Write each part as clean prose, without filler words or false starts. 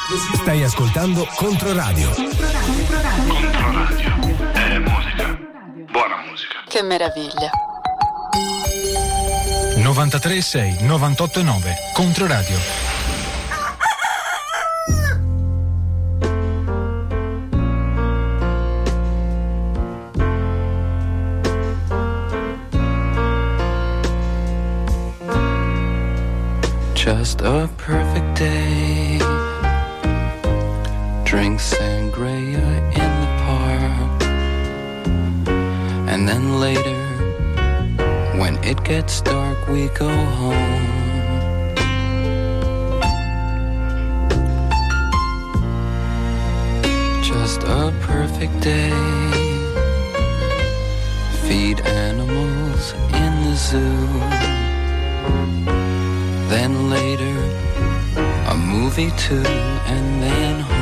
Stai ascoltando Controradio. Controradio è musica. Buona musica. Che meraviglia. 93.6, 98.9 Controradio. Just a perfect day. Drink sangria in the park. And then later, when it gets dark, we go home. Just a perfect day. Feed animals in the zoo. Then later, a movie too, and then home.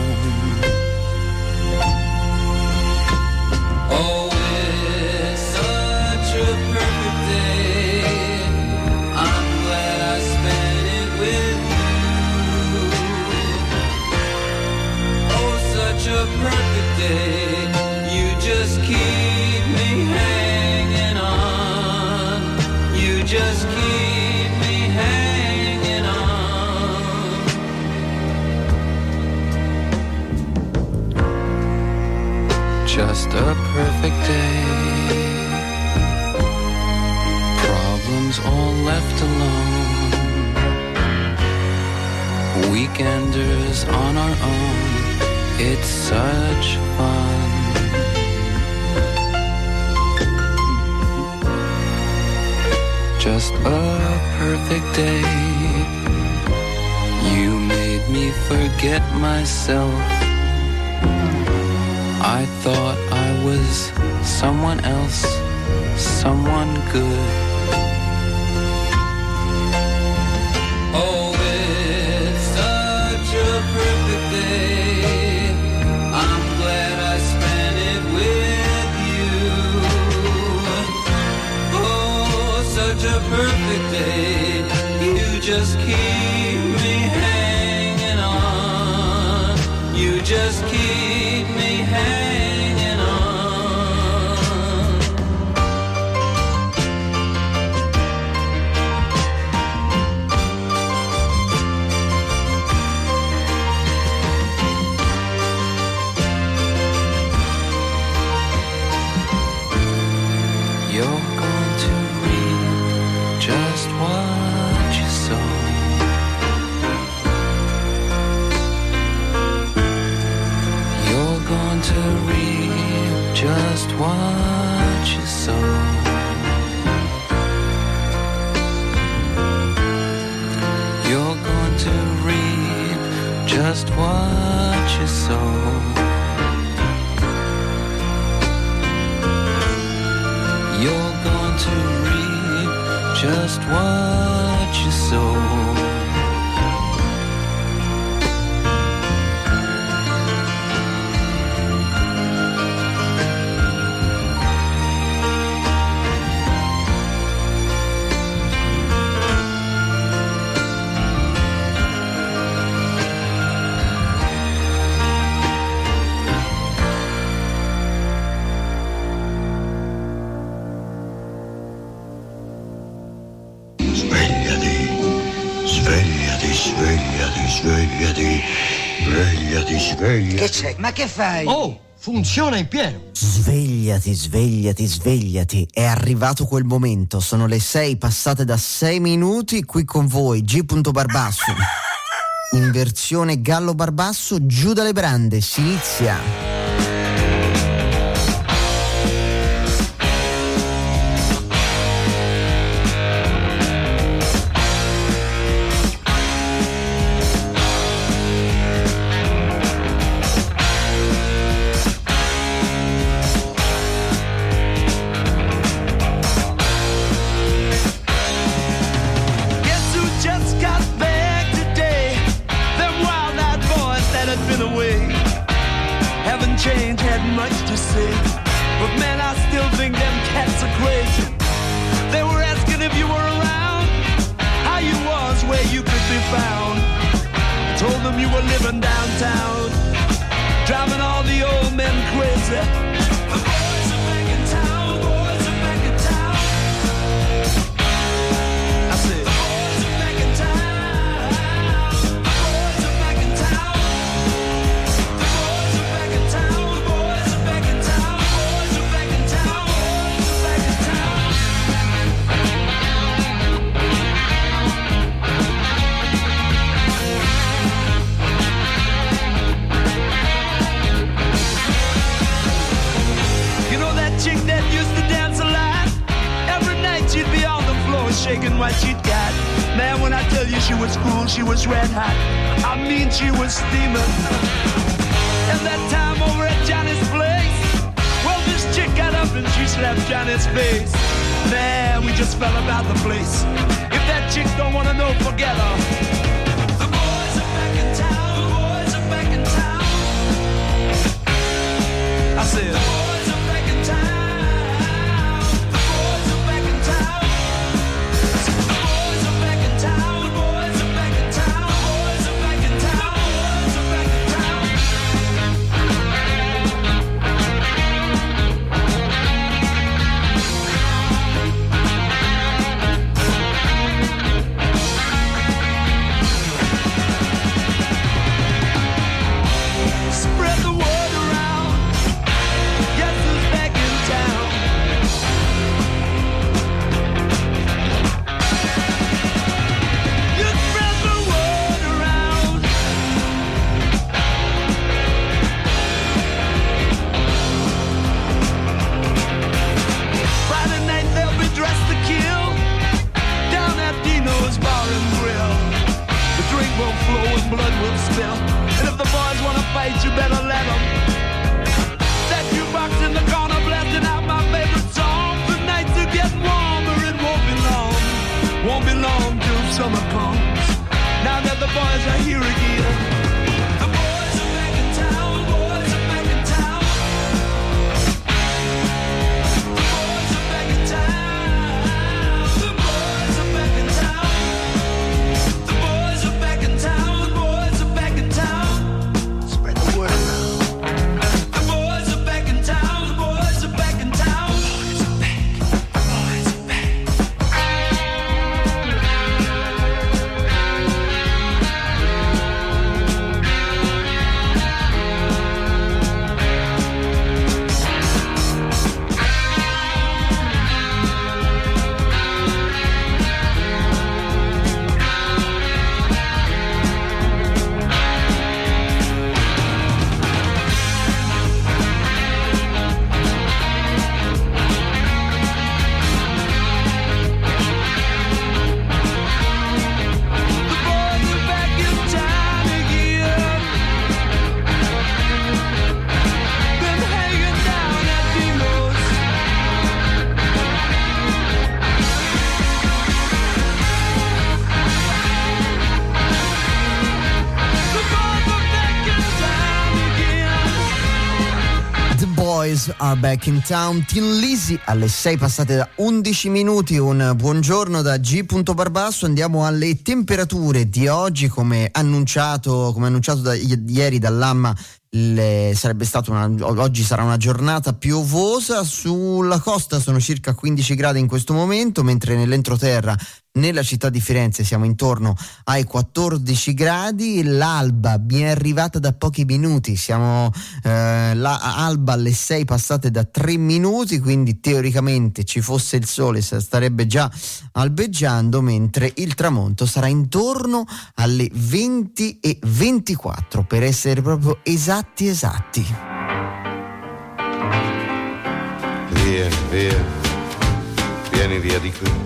Oh, it's such a perfect day. I'm glad I spent it with you. Oh, such a perfect day. You just keep me hanging on. You just keep hanging on. Just a perfect day. Problems all left alone. Weekenders on our own. It's such fun. Just a perfect day. You made me forget myself. I thought I was someone else, someone good. Oh, it's such a perfect day. I'm glad I spent it with you. Oh, such a perfect day. You just keep me hanging on. You just keep me hanging on. You're going to reap just what you sow. You're going to reap just what you sow. You're going to reap just what you sow. You're going to reap just what you sow. Svegliati. Che c'è? Ma che fai? Oh, funziona in pieno. Svegliati. È arrivato quel momento. Sono le 6 passate da 6 minuti. Qui con voi G. Barbasso. In versione Gallo Barbasso, giù dalle brande. Si inizia. Told them time you were living downtown, driving all the old men crazy. The boys are back in town, boys are back in town. I said, the boys are back in town, the boys are back in town. The boys are back in town, the boys are back in town, boys are back in town, boys are back in town. You know that chick that used to dance a lot? Every night she'd be on the floor shaking what she'd got. Man, when I tell you she was cool, she was red hot. I mean, she was steaming. And that time over at Johnny's place, well, this chick got up and she slapped Johnny's face. Man, we just fell about the place. If that chick don't wanna know, forget her. The boys are back in town, the boys are back in town. I said, the boys are back in town, the boys are back in town. I said, the boys are back in town, the boys are back in town, the boys are back in town, the boys are back in town. Spread the word around. Guess who's back in town? You spread the word around. Friday night they'll be dressed to kill down at Dino's Bar and Grill. The drink will flow and blood will spill. And if the boys wanna fight, you better let them. That jukebox in the corner blasting out my favorite song. The nights are getting warmer, it won't be long. Won't be long till summer comes. Now that the boys are here again. The boys are back in town, the boys are back in town. The boys are back in town, the boys are back in town. The boys are back in town, the boys are back in town. Spread the word around. The boys are back in town, the boys are back in town. The boys are back, the boys are back. Boys are back in town. Tin Lizzy alle 6 passate da 11 minuti. Un buongiorno da G. Barbasso. Andiamo alle temperature di oggi, come annunciato da ieri dall'AMMA. Oggi sarà una giornata piovosa. Sulla costa sono circa 15 gradi in questo momento, mentre nell'entroterra, nella città di Firenze, siamo intorno ai 14 gradi. L'alba mi è arrivata da pochi minuti, siamo alba alle 6 passate da 3 minuti, quindi teoricamente ci fosse il sole starebbe già albeggiando, mentre il tramonto sarà intorno alle 20 e 24, per essere proprio esatti. Vieni via di qui.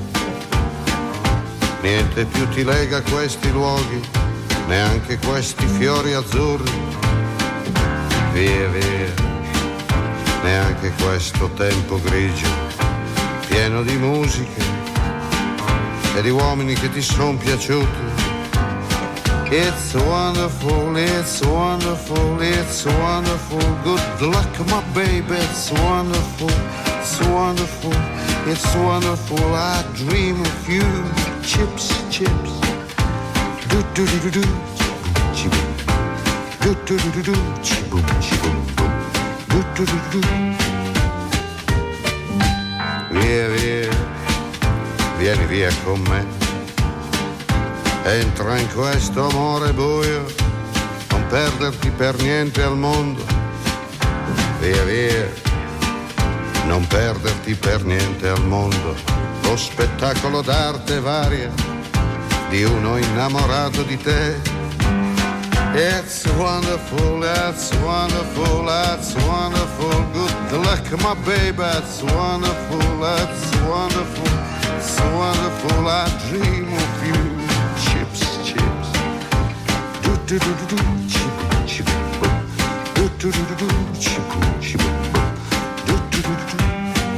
Niente più ti lega a questi luoghi, neanche questi fiori azzurri. Via, neanche questo tempo grigio, pieno di musiche e di uomini che ti son piaciuti. It's wonderful, it's wonderful, it's wonderful. Good luck, my baby, it's wonderful, it's wonderful, it's wonderful. I dream of you. Chips, do do do do do. Chip. Du du du du du, cibum cibum bum. Du du du du. Via via, vieni via con me. Entra in questo amore buio, non perderti per niente al mondo. Via via, non perderti per niente al mondo. Lo spettacolo d'arte varia di uno innamorato di te. It's wonderful, it's wonderful, it's wonderful. Good luck, my baby, it's wonderful, it's wonderful, it's wonderful. I dream of you. Chips, chips. Do do do do do, chip chip boom. Do do do do do, chip chip boom. Do do do do do.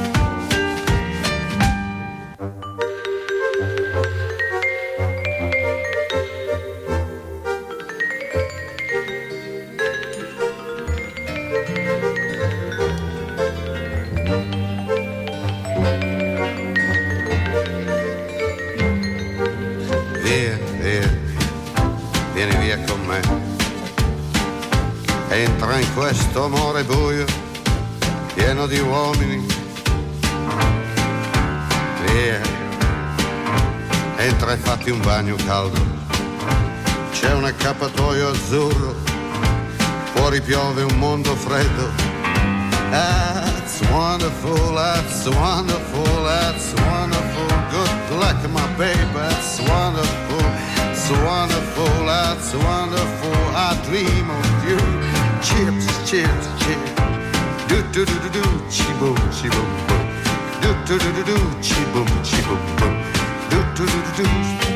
Entra in questo amore buio, pieno di uomini. Via, entra e fatti un bagno caldo. C'è un accappatoio azzurro, fuori piove un mondo freddo. That's wonderful, that's wonderful, that's wonderful. Good luck, my baby, that's wonderful, it's wonderful, that's wonderful. I dream of you. Chips, chips, chips. Do do do do do, chi-boom, chi-boom, boom. Do do do do do, chi-boom, chi-boom, boom. Do do do do do.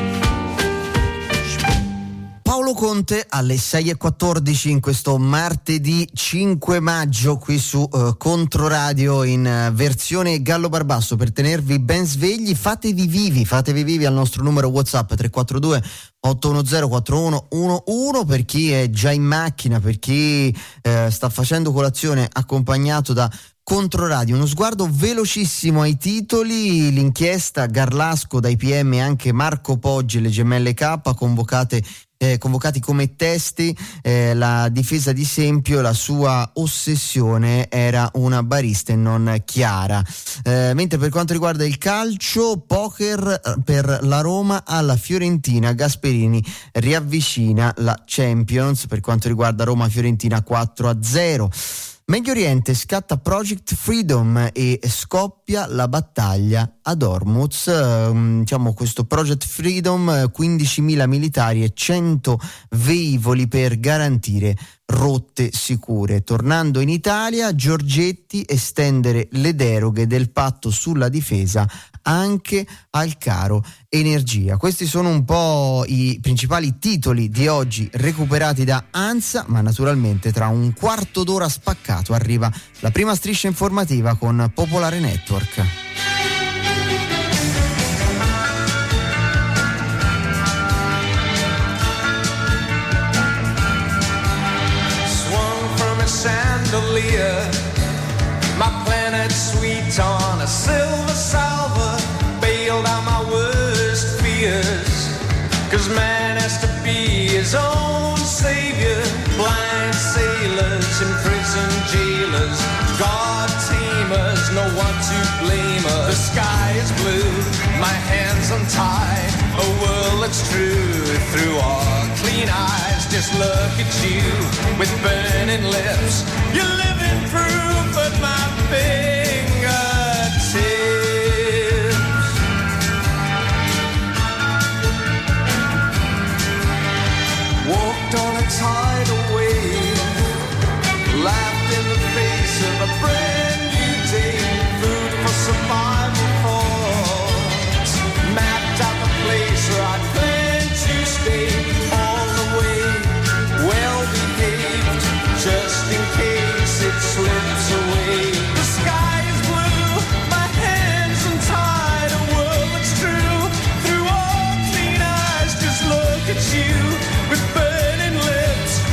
Paolo Conte alle 6:14 in questo martedì 5 maggio qui su Controradio in versione Gallo Barbasso, per tenervi ben svegli. Fatevi vivi al nostro numero WhatsApp 342 810 4111 per chi è già in macchina, per chi sta facendo colazione accompagnato da Controradio. Uno sguardo velocissimo ai titoli: l'inchiesta Garlasco dai PM e anche Marco Poggi e le gemelle K convocati come testi. La difesa di Sempio, la sua ossessione era una barista e non Chiara. Mentre per quanto riguarda il calcio, poker per la Roma alla Fiorentina. Gasperini riavvicina la Champions per quanto riguarda Roma-Fiorentina 4-0. Medio Oriente, scatta Project Freedom e scoppia la battaglia ad Hormuz. Diciamo questo Project Freedom, 15.000 militari e 100 velivoli per garantire rotte sicure. Tornando in Italia, Giorgetti, estendere le deroghe del patto sulla difesa anche al caro energia. Questi sono un po' i principali titoli di oggi recuperati da ANSA, ma naturalmente tra un quarto d'ora spaccato arriva la prima striscia informativa con Popolare Network. Chandelier, my planet sweet on a silver salver, bailed out my worst fears, 'cause man has to be his own savior. Blind sailors, imprisoned jailers, God tamers, no one to blame us. The sky is blue, my hands untied, a world that's true through all clean eyes. Just look at you with burning lips. You're living proof at my fingertips. Walked on a tidal wave, laughed in the face of a brand new day. Food for survival thoughts, mapped out the place where I plan to stay. All the way, well behaved, just in case it slips away. The sky is blue, my hands untied, a world that's true through all clean eyes. Just look at you with burning lips.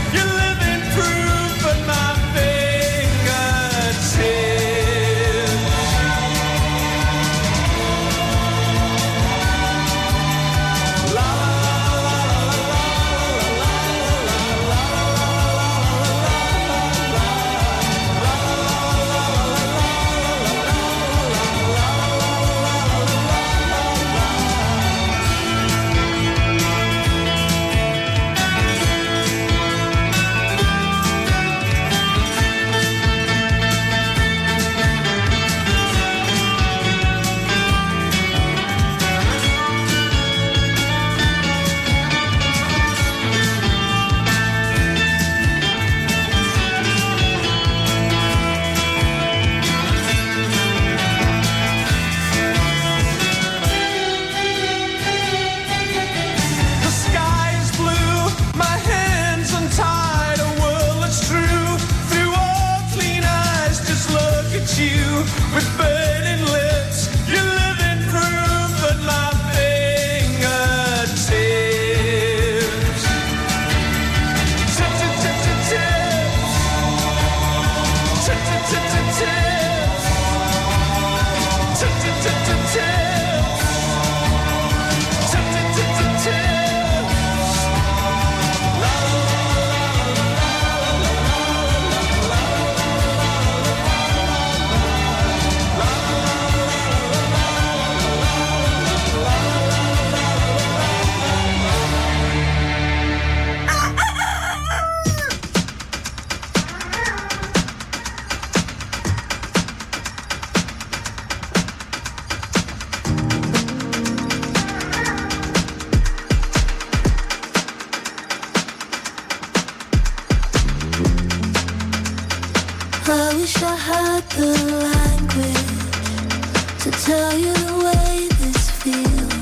I wish I had the language to tell you the way this feels.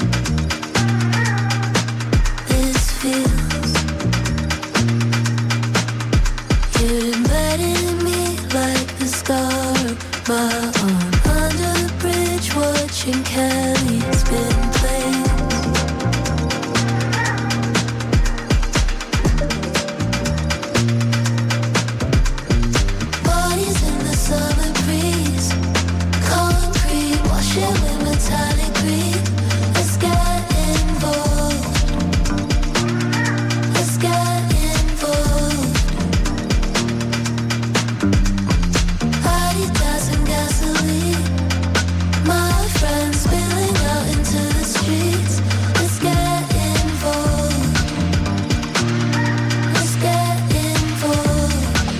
This feels. You're embedded in me like the scar of my arm. Under the bridge watching Kelly spin plays. Bodies in the summer breeze. Concrete washing with metallic green. Let's get involved. Let's get involved. Adidas and gasoline. My friends spilling out into the streets. Let's get involved. Let's get involved.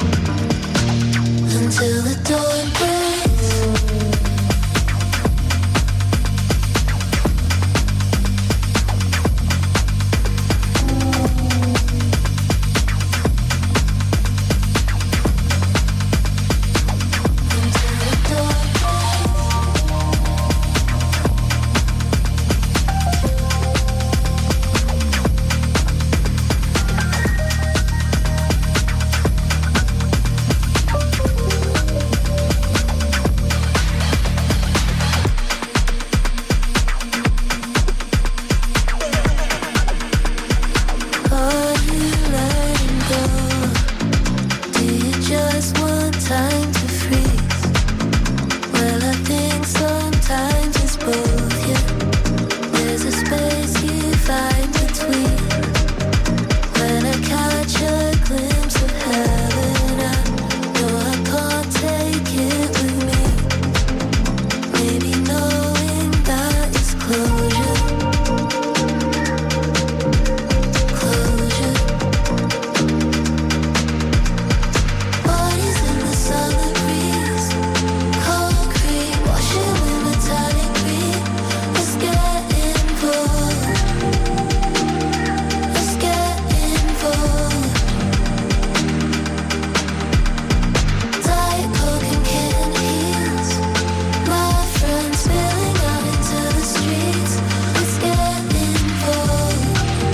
Until the dawn breaks. Are you letting go? Do you just want time to freeze? Well, I think sometimes it's both, yeah. There's a space you find between. When I catch a glimpse of heaven, I know I can't take it with me. Maybe knowing that is closure. Closure. Bodies in the summer breeze. Concrete washing with metallic green. Let's get involved. Let's get involved. Diet Coke and kitten heels. My friends spilling out into the streets. Let's get involved.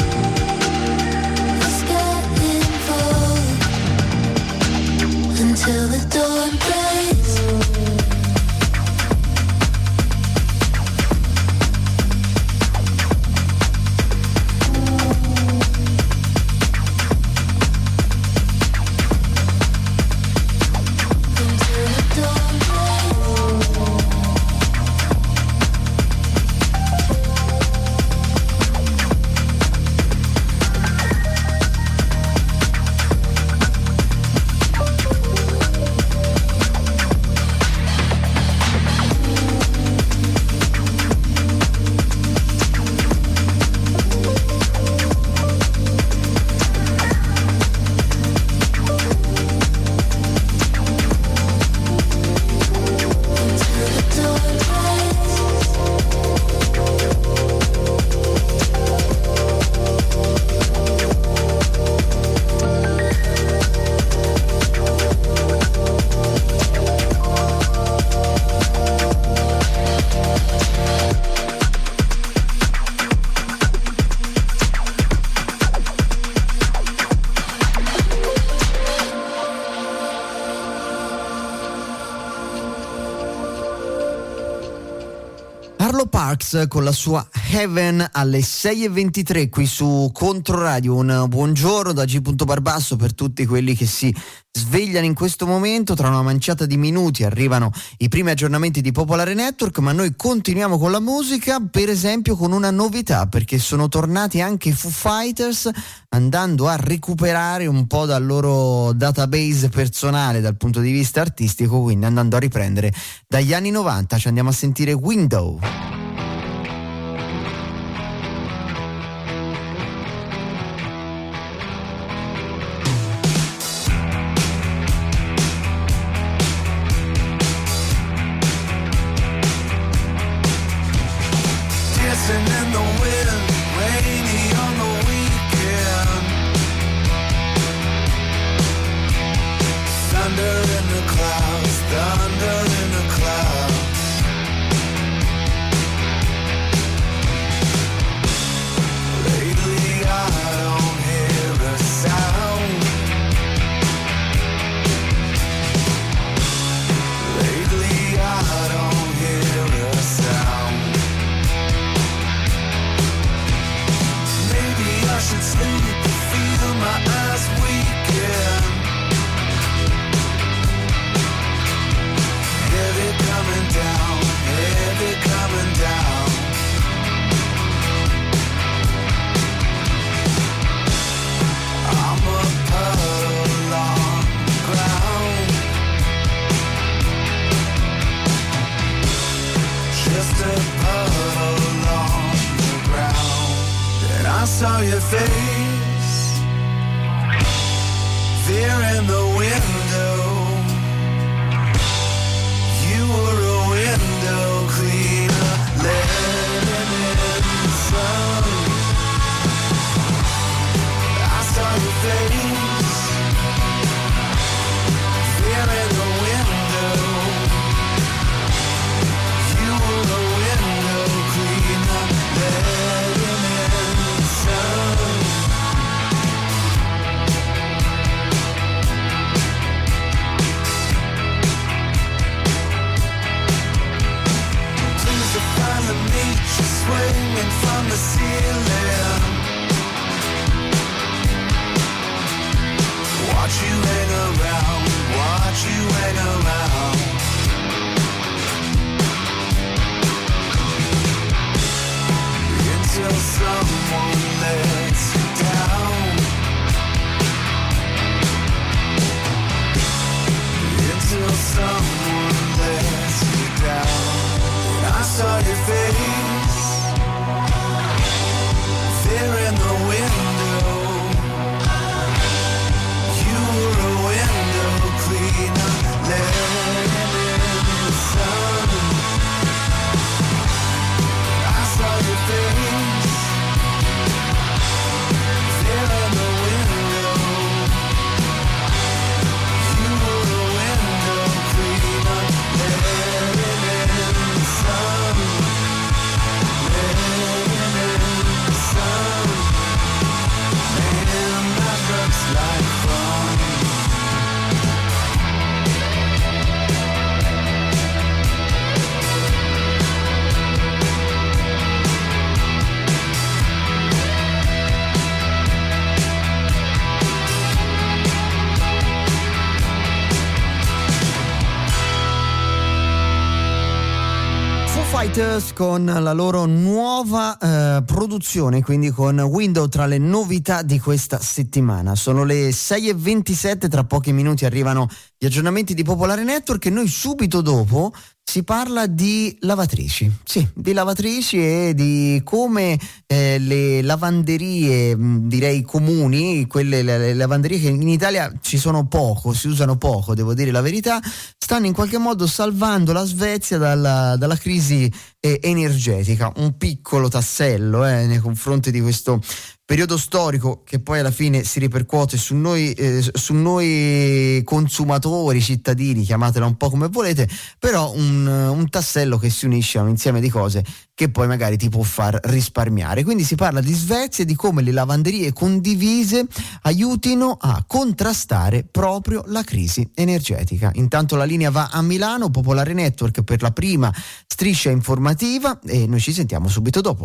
Let's get involved. Until the dawn breaks. Until the dawn breaks. Until the dawn breaks. Arlo Parks con la sua Heaven alle 6:23 qui su Controradio. Un buongiorno da G. Barbasso per tutti quelli che si svegliano in questo momento. Tra una manciata di minuti arrivano i primi aggiornamenti di Popolare Network, ma noi continuiamo con la musica, per esempio con una novità, perché sono tornati anche i Foo Fighters, andando a recuperare un po' dal loro database personale dal punto di vista artistico, quindi andando a riprendere dagli anni 90. Ci andiamo a sentire Window. Dancing in the wind, rainy on the weekend. Thunder in the your face there in the window. You were a window cleaner, letting in the sun. I saw your face there in the window. You were a window cleaner, letting in the sun. Please find the nature swinging from the ceiling. Watch you hang around, watch you hang around. Until someone lets you down. Until someone lets you down. And I saw your face there in the window. You were a window cleaner, letting in the sun. I saw your face there in the window. You were a window cleaner, letting in the sun. Letting in the sun. Man, that looks like fun. Foo Fighters con la loro nuova produzione, quindi con Window, tra le novità di questa settimana. Sono le 6:27, tra pochi minuti arrivano gli aggiornamenti di Popolare Network e noi subito dopo si parla di lavatrici. Sì, di lavatrici e di come le lavanderie, direi comuni, quelle le lavanderie che in Italia ci sono poco, si usano poco, devo dire la verità, stanno in qualche modo salvando la Svezia dalla crisi energetica. Un piccolo tassello nei confronti di questo periodo storico che poi alla fine si ripercuote su noi consumatori, cittadini, chiamatela un po' come volete, però un tassello che si unisce a un insieme di cose che poi magari ti può far risparmiare. Quindi si parla di Svezia e di come le lavanderie condivise aiutino a contrastare proprio la crisi energetica. Intanto la linea va a Milano, Popolare Network per la prima striscia informativa e noi ci sentiamo subito dopo.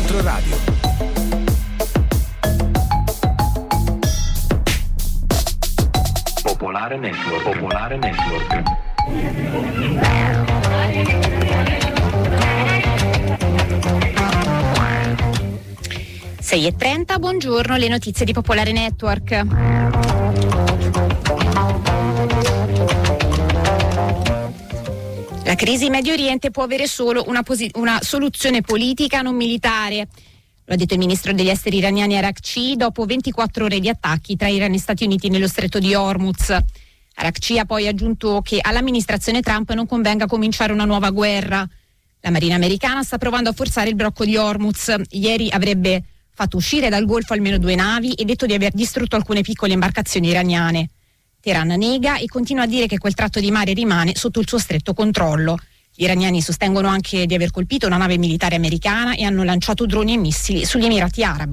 Controradio. Popolare Network. Popolare Network. Sei e 30, buongiorno, le notizie di Popolare Network. La crisi in Medio Oriente può avere solo una soluzione politica, non militare. Lo ha detto il ministro degli esteri iraniani Araghchi dopo 24 ore di attacchi tra Iran e Stati Uniti nello stretto di Hormuz. Araghchi ha poi aggiunto che all'amministrazione Trump non convenga cominciare una nuova guerra. La Marina americana sta provando a forzare il blocco di Hormuz. Ieri avrebbe fatto uscire dal Golfo almeno 2 navi e detto di aver distrutto alcune piccole imbarcazioni iraniane. Teheran nega e continua a dire che quel tratto di mare rimane sotto il suo stretto controllo. Gli iraniani sostengono anche di aver colpito una nave militare americana e hanno lanciato droni e missili sugli Emirati Arabi.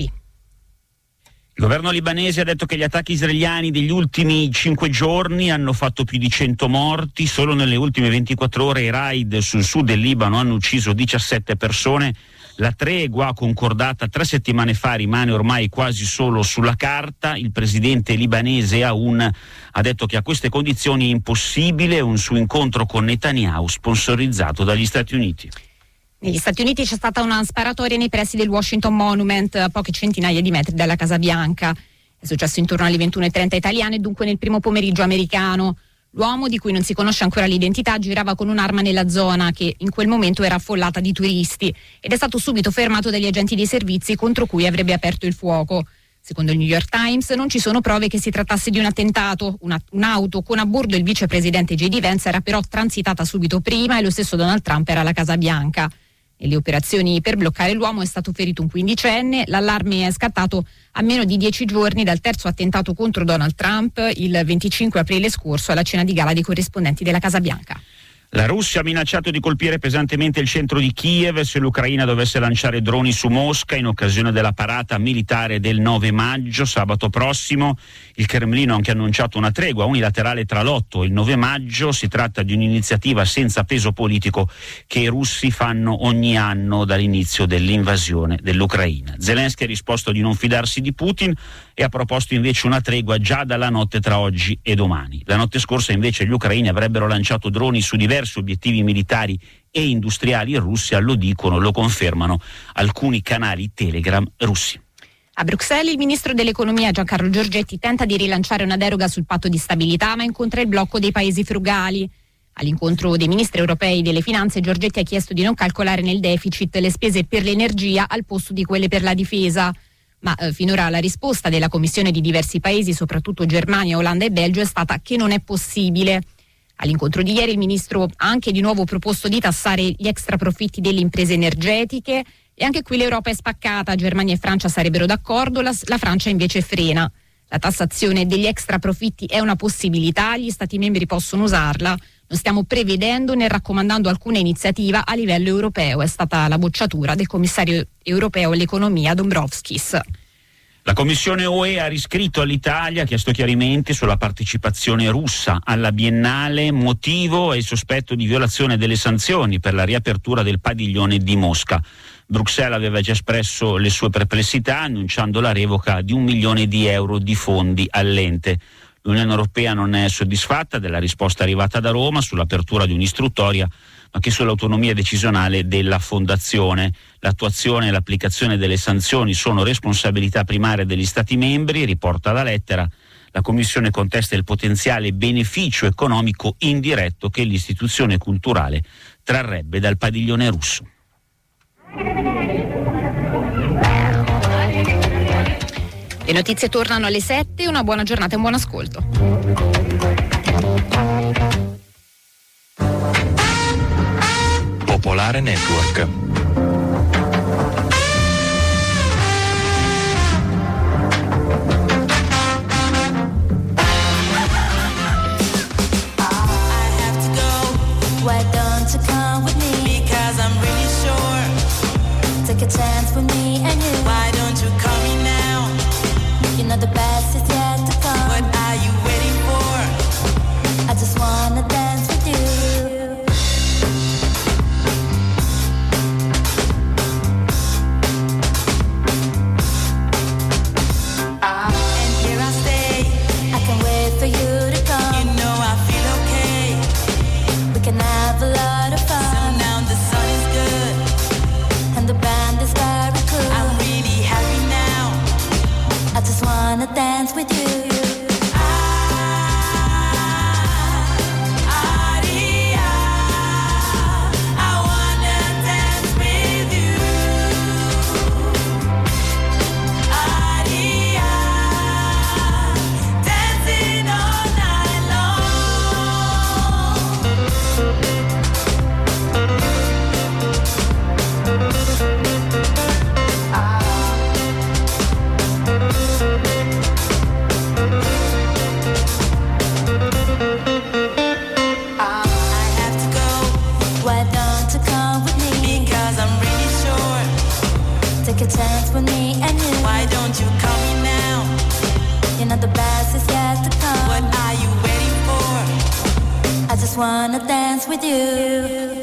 Il governo libanese ha detto che gli attacchi israeliani degli ultimi 5 giorni hanno fatto più di 100 morti. Solo nelle ultime 24 ore i raid sul sud del Libano hanno ucciso 17 persone. La tregua concordata 3 settimane fa rimane ormai quasi solo sulla carta. Il presidente libanese Aoun ha detto che a queste condizioni è impossibile un suo incontro con Netanyahu sponsorizzato dagli Stati Uniti. Negli Stati Uniti c'è stata una sparatoria nei pressi del Washington Monument, a poche centinaia di metri dalla Casa Bianca. È successo intorno alle 21:30 italiane, dunque nel primo pomeriggio americano. L'uomo, di cui non si conosce ancora l'identità, girava con un'arma nella zona che in quel momento era affollata di turisti ed è stato subito fermato dagli agenti dei servizi contro cui avrebbe aperto il fuoco. Secondo il New York Times non ci sono prove che si trattasse di un attentato. Un'auto con a bordo il vicepresidente J.D. Vance era però transitata subito prima e lo stesso Donald Trump era alla Casa Bianca. Nelle operazioni per bloccare l'uomo è stato ferito un 15enne, l'allarme è scattato a meno di 10 giorni dal terzo attentato contro Donald Trump il 25 aprile scorso alla cena di gala dei corrispondenti della Casa Bianca. La Russia ha minacciato di colpire pesantemente il centro di Kiev se l'Ucraina dovesse lanciare droni su Mosca in occasione della parata militare del 9 maggio, sabato prossimo. Il Cremlino ha anche annunciato una tregua unilaterale tra l'8 e il 9 maggio. Si tratta di un'iniziativa senza peso politico che i russi fanno ogni anno dall'inizio dell'invasione dell'Ucraina. Zelensky ha risposto di non fidarsi di Putin e ha proposto invece una tregua già dalla notte tra oggi e domani. La notte scorsa invece gli ucraini avrebbero lanciato droni su diversi obiettivi militari e industriali in Russia, lo dicono, lo confermano alcuni canali Telegram russi. A Bruxelles il ministro dell'economia Giancarlo Giorgetti tenta di rilanciare una deroga sul patto di stabilità ma incontra il blocco dei paesi frugali. All'incontro dei ministri europei delle finanze Giorgetti ha chiesto di non calcolare nel deficit le spese per l'energia al posto di quelle per la difesa. Ma finora la risposta della Commissione di diversi paesi, soprattutto Germania, Olanda e Belgio, è stata che non è possibile. All'incontro di ieri il ministro ha anche di nuovo proposto di tassare gli extra profitti delle imprese energetiche e anche qui l'Europa è spaccata, Germania e Francia sarebbero d'accordo, la Francia invece frena. La tassazione degli extra profitti è una possibilità, gli Stati membri possono usarla, non stiamo prevedendo né raccomandando alcuna iniziativa a livello europeo, è stata la bocciatura del commissario europeo all'economia Dombrovskis. La Commissione UE ha riscritto all'Italia, ha chiesto chiarimenti sulla partecipazione russa alla Biennale, motivo è il sospetto di violazione delle sanzioni per la riapertura del padiglione di Mosca. Bruxelles aveva già espresso le sue perplessità annunciando la revoca di €1 milione di fondi all'ente. L'Unione Europea non è soddisfatta della risposta arrivata da Roma sull'apertura di un'istruttoria, ma che sull'autonomia decisionale della Fondazione. L'attuazione e l'applicazione delle sanzioni sono responsabilità primaria degli Stati membri, riporta la lettera. La Commissione contesta il potenziale beneficio economico indiretto che l'istituzione culturale trarrebbe dal padiglione russo. Le notizie tornano alle 7, una buona giornata e un buon ascolto. Popolare Network. Why don't you come with me? Because I'm really sure. Take a chance with me and you. Why don't you call me now? You know the best is yet to come. What are you waiting for? I just wanna dance with you. take a chance with me and you. Why don't you call me now? You know the best is yet to come. What are you waiting for? I just wanna dance with you.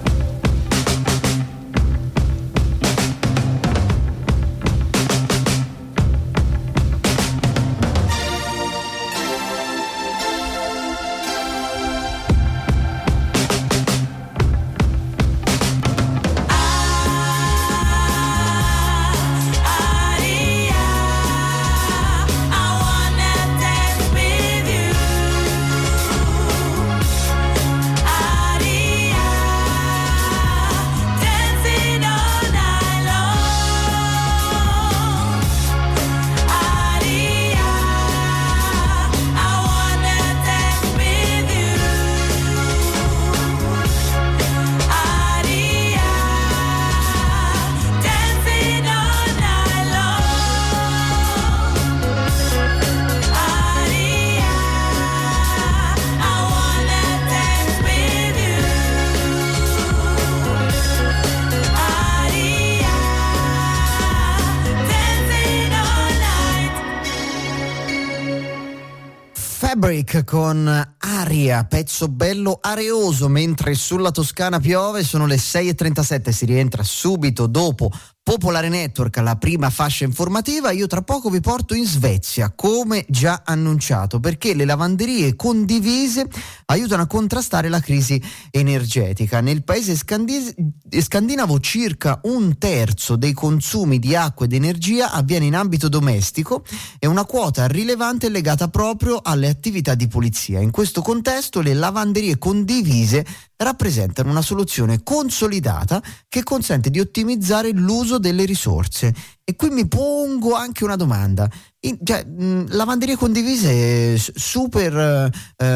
Con Aria, pezzo bello areoso mentre sulla Toscana piove. Sono le 6:37, si rientra subito dopo Popolare Network, la prima fascia informativa. Io tra poco vi porto in Svezia, come già annunciato, perché le lavanderie condivise aiutano a contrastare la crisi energetica. Nel paese scandinavo circa 1/3 dei consumi di acqua ed energia avviene in ambito domestico e una quota rilevante è legata proprio alle attività di pulizia. In questo contesto le lavanderie condivise rappresentano una soluzione consolidata che consente di ottimizzare l'uso delle risorse. E qui mi pongo anche una domanda. Lavanderie condivise super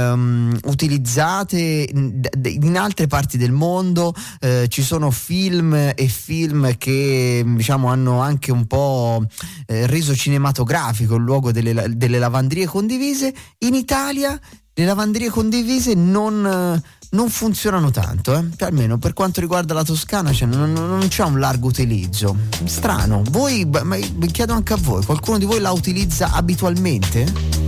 utilizzate in altre parti del mondo, ci sono film che diciamo hanno anche un po' reso cinematografico il luogo delle lavanderie condivise. In Italia le lavanderie condivise non funzionano tanto, almeno per quanto riguarda la Toscana, non c'è un largo utilizzo. Strano. Voi, ma chiedo anche a voi, qualcuno di voi la utilizza abitualmente?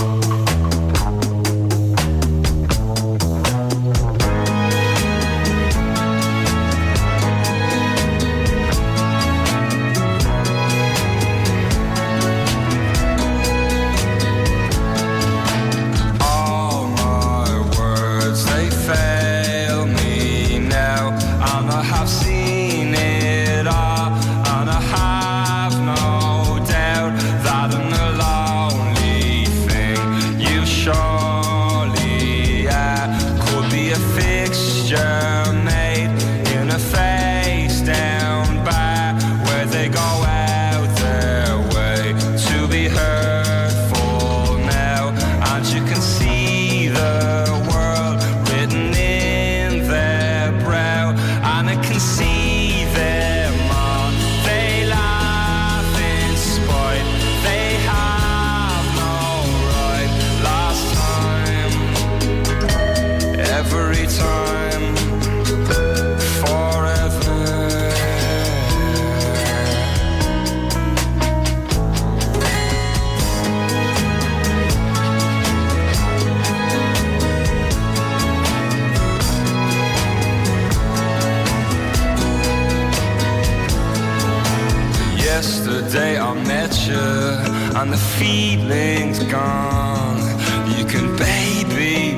Yesterday I met you and the feeling's gone. You can baby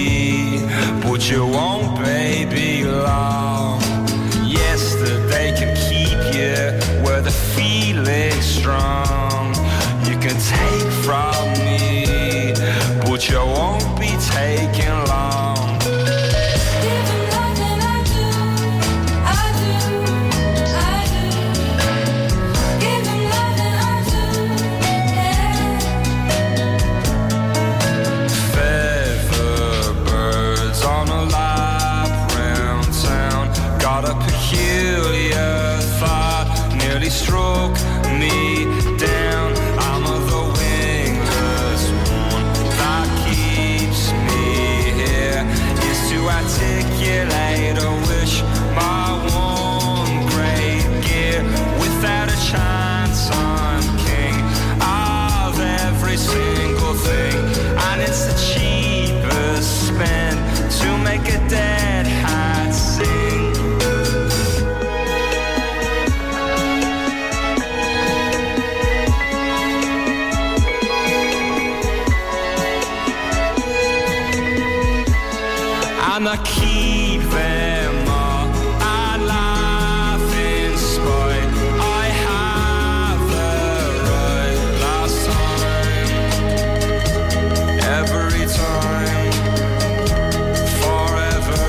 me, but you won't baby long. Yesterday can keep you where the feeling's strong. You can take from me, but you won't be taken long. Struck me down. I'm the wind. keep them all. I laugh in spite. I have the right last time. Every time. Forever.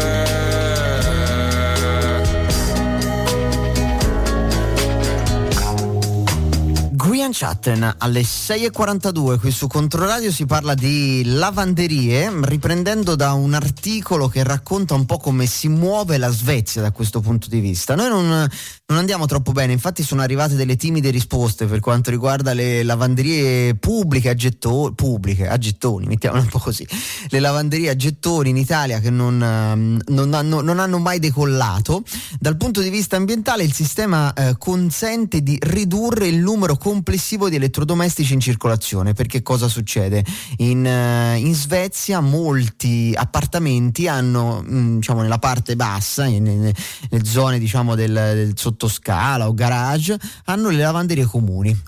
Grian Chatten alle 6.42 qui su Controradio. Si parla di lavanderie, riprendendo da un articolo che racconta un po' come si muove la Svezia da questo punto di vista. Noi non andiamo troppo bene, infatti sono arrivate delle timide risposte per quanto riguarda le lavanderie pubbliche a gettoni, mettiamola un po' così, le lavanderie a gettoni in Italia che non hanno mai decollato. Dal punto di vista ambientale il sistema consente di ridurre il numero complessivo di elettrodomestici in circolazione, perché cosa succede? In Svezia molti appartamenti hanno diciamo nella parte bassa, nelle zone diciamo del sottoscala o garage, hanno le lavanderie comuni,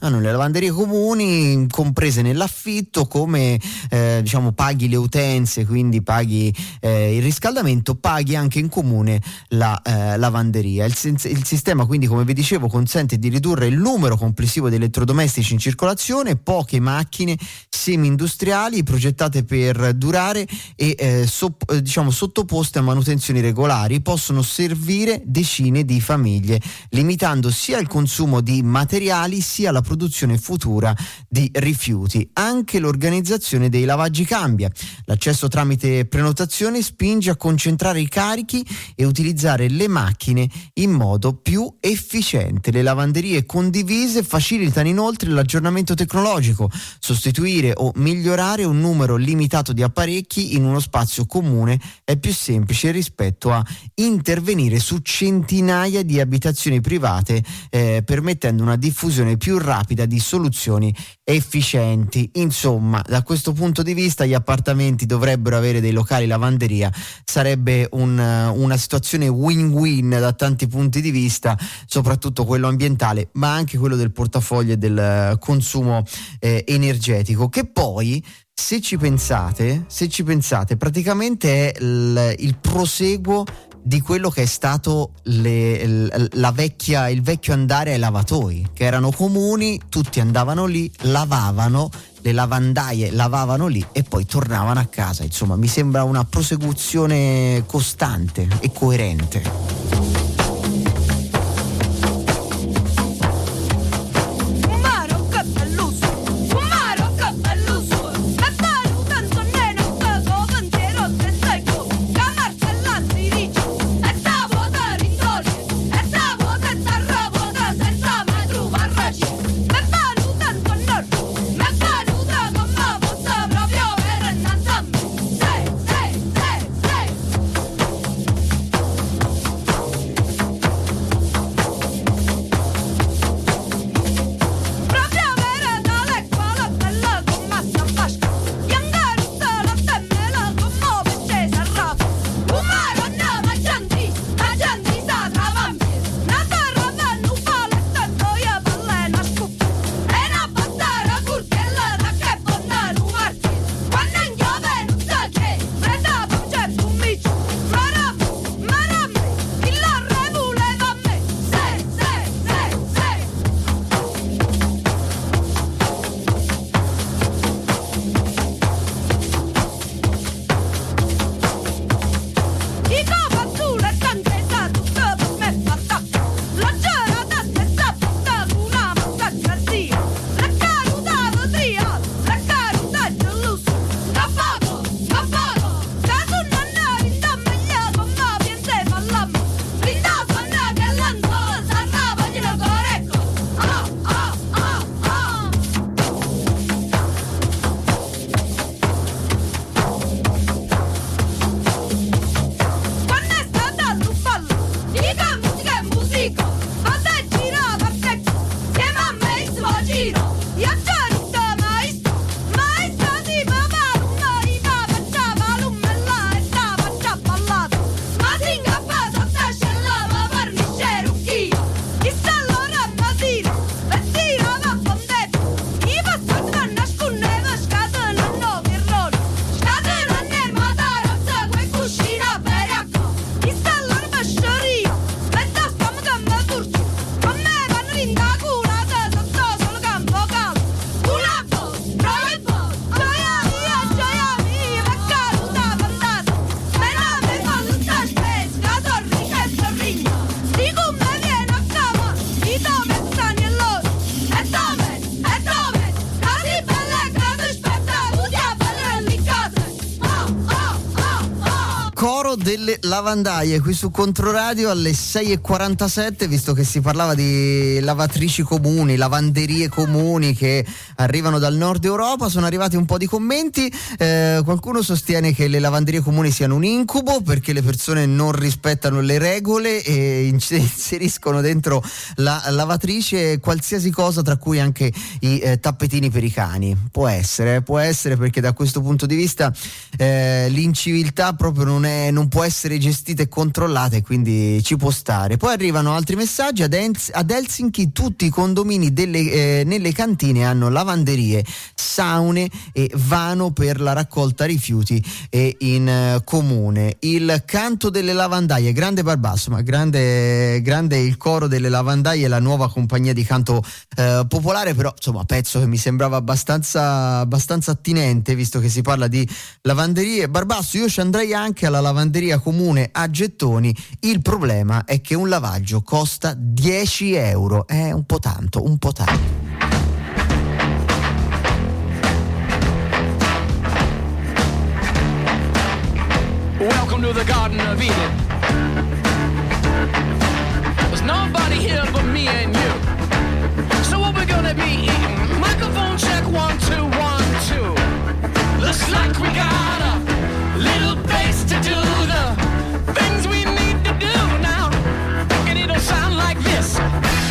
comprese nell'affitto, come diciamo paghi le utenze, quindi paghi il riscaldamento, paghi anche in comune la lavanderia. Il sistema quindi, come vi dicevo, consente di ridurre il numero complessivo di elettrodomestici in circolazione, poche macchine semi-industriali progettate per durare e diciamo sottoposte a manutenzioni regolari possono servire decine di famiglie, limitando sia il consumo di materiali sia la produzione futura di rifiuti. Anche l'organizzazione dei lavaggi cambia. L'accesso tramite prenotazioni spinge a concentrare i carichi e utilizzare le macchine in modo più efficiente. Le lavanderie condivise facilitano inoltre l'aggiornamento tecnologico. Sostituire o migliorare un numero limitato di apparecchi in uno spazio comune è più semplice rispetto a intervenire su centinaia di abitazioni private, permettendo una diffusione più rapida di soluzioni efficienti. Insomma, da questo punto di vista gli appartamenti dovrebbero avere dei locali lavanderia, sarebbe una situazione win-win da tanti punti di vista, soprattutto quello ambientale, ma anche quello del portafoglio e del consumo energetico, che poi se ci pensate praticamente è il proseguo di quello che è stato il vecchio andare ai lavatoi, che erano comuni, tutti andavano lì, lavavano, le lavandaie lavavano lì e poi tornavano a casa. Insomma, mi sembra una prosecuzione costante e coerente. delle lavandaie qui su Controradio alle 6:47, visto che si parlava di lavatrici comuni, lavanderie comuni che arrivano dal nord Europa. Sono arrivati un po' di commenti, qualcuno sostiene che le lavanderie comuni siano un incubo perché le persone non rispettano le regole e inseriscono dentro la lavatrice qualsiasi cosa, tra cui anche i tappetini per i cani. Può essere perché da questo punto di vista l'inciviltà proprio non può essere gestita e controllata, e quindi ci può stare. Poi arrivano altri messaggi. Ad Helsinki tutti i condomini nelle cantine hanno lavanderie, saune e vano per la raccolta rifiuti e in comune. Il canto delle lavandaie, grande Barbasso, ma grande il coro delle lavandaie, la nuova compagnia di canto popolare, però insomma pezzo che mi sembrava abbastanza attinente, visto che si parla di lavanderie. Barbasso, io ci andrei anche alla lavanderia comune a gettoni. Il problema è che un lavaggio costa 10 euro, è un po' tanto. Welcome to the Garden of Eden. There's nobody here but me and you. So what we're gonna be eating? Microphone check 1 2 1 2. Looks like we got a little bass to do the things we need to do now, and it'll sound like this.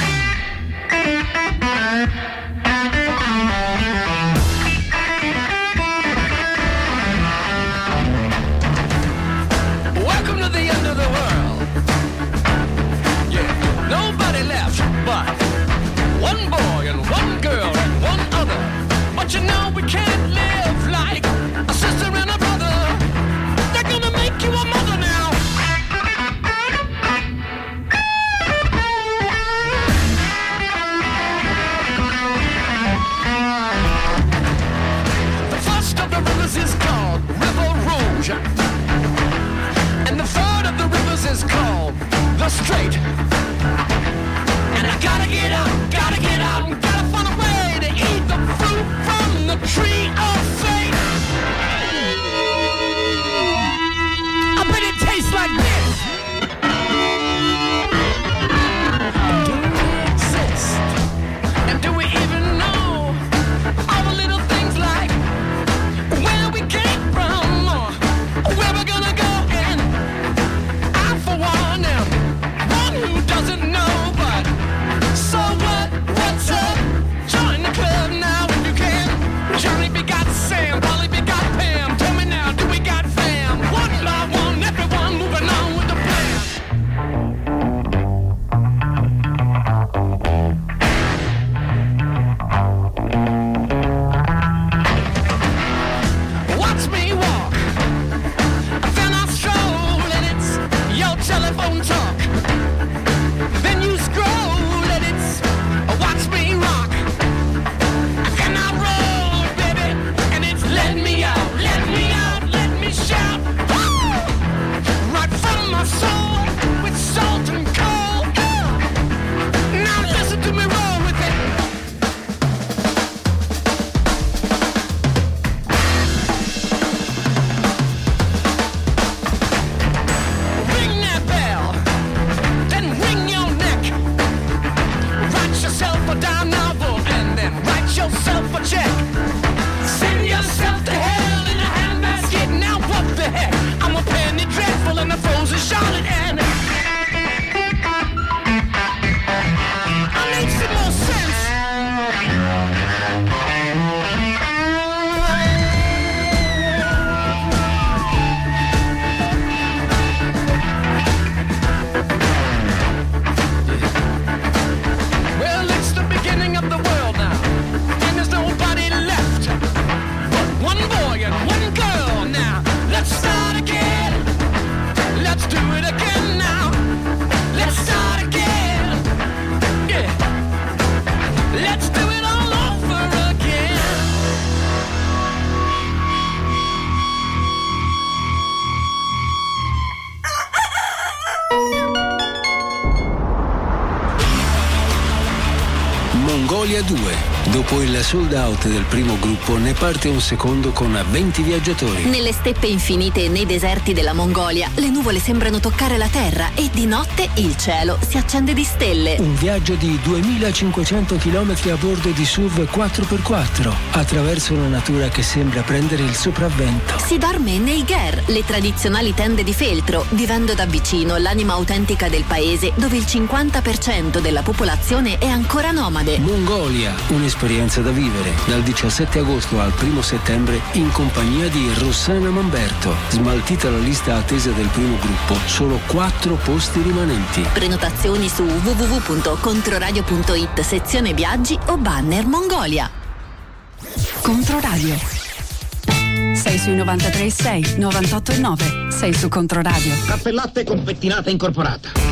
Welcome to the end of the world. Yeah, nobody left but one boy and one girl and one other. But you know we can't live like a sister and a brother. They're gonna make you a mother now. The first of the rivers is called River Rouge, and the third of the rivers is called the Strait. And I gotta get out, and gotta find a way to eat the fruit from the tree of fate. I bet it tastes like this. Do we exist? And do we even know all the little things like where we came from or where we're gonna go? And I for one am one who doesn't know, but so what? What's up? Join the club now if you can. Johnny begot Sam, Polly begot Pam. Tell me now, do we got fam? One by one, everyone moving on with the plan. Watch me walk, then I stroll, and it's your telephone talk. Then you scroll, and it's watch me rock. Then I roll, baby, and it's let me out, let me shout. Woo! Right from my soul, with salt and cold. Now listen to me roll with it. Ring that bell, then ring your neck. Write yourself a dime novel and then write yourself a check. Send yourself to hell in a handbasket. Now what the heck? I'm a penny dreadful and a frozen Charlotte, and I need some more sense. Well, it's the beginning of the world now, and there's nobody left but one boy and one girl. Now let's start again. Let's do it again now. Let's start again. Yeah. Let's do it all over again. Mongolia 2, Dopo il sold out del primo gruppo ne parte un secondo con 20 viaggiatori. Nelle steppe infinite e nei deserti della Mongolia le nuvole sembrano toccare la terra e di notte il cielo si accende di stelle. Un viaggio di 2500 km a bordo di SUV 4x4 attraverso una natura che sembra prendere il sopravvento. Si dorme nei ger, le tradizionali tende di feltro, vivendo da vicino l'anima autentica del paese dove il 50% della popolazione è ancora nomade. Mongolia, un'esperienza da vivere dal 17 agosto al 1 settembre in compagnia di Rossana Mamberto. Smaltita la lista attesa del primo gruppo, solo 4 posti rimanenti. Prenotazioni su www.controradio.it sezione viaggi o banner Mongolia. Controradio. Sei sui 93.6, 98.9. Sei su Controradio. Caffè latte con pettinata incorporata.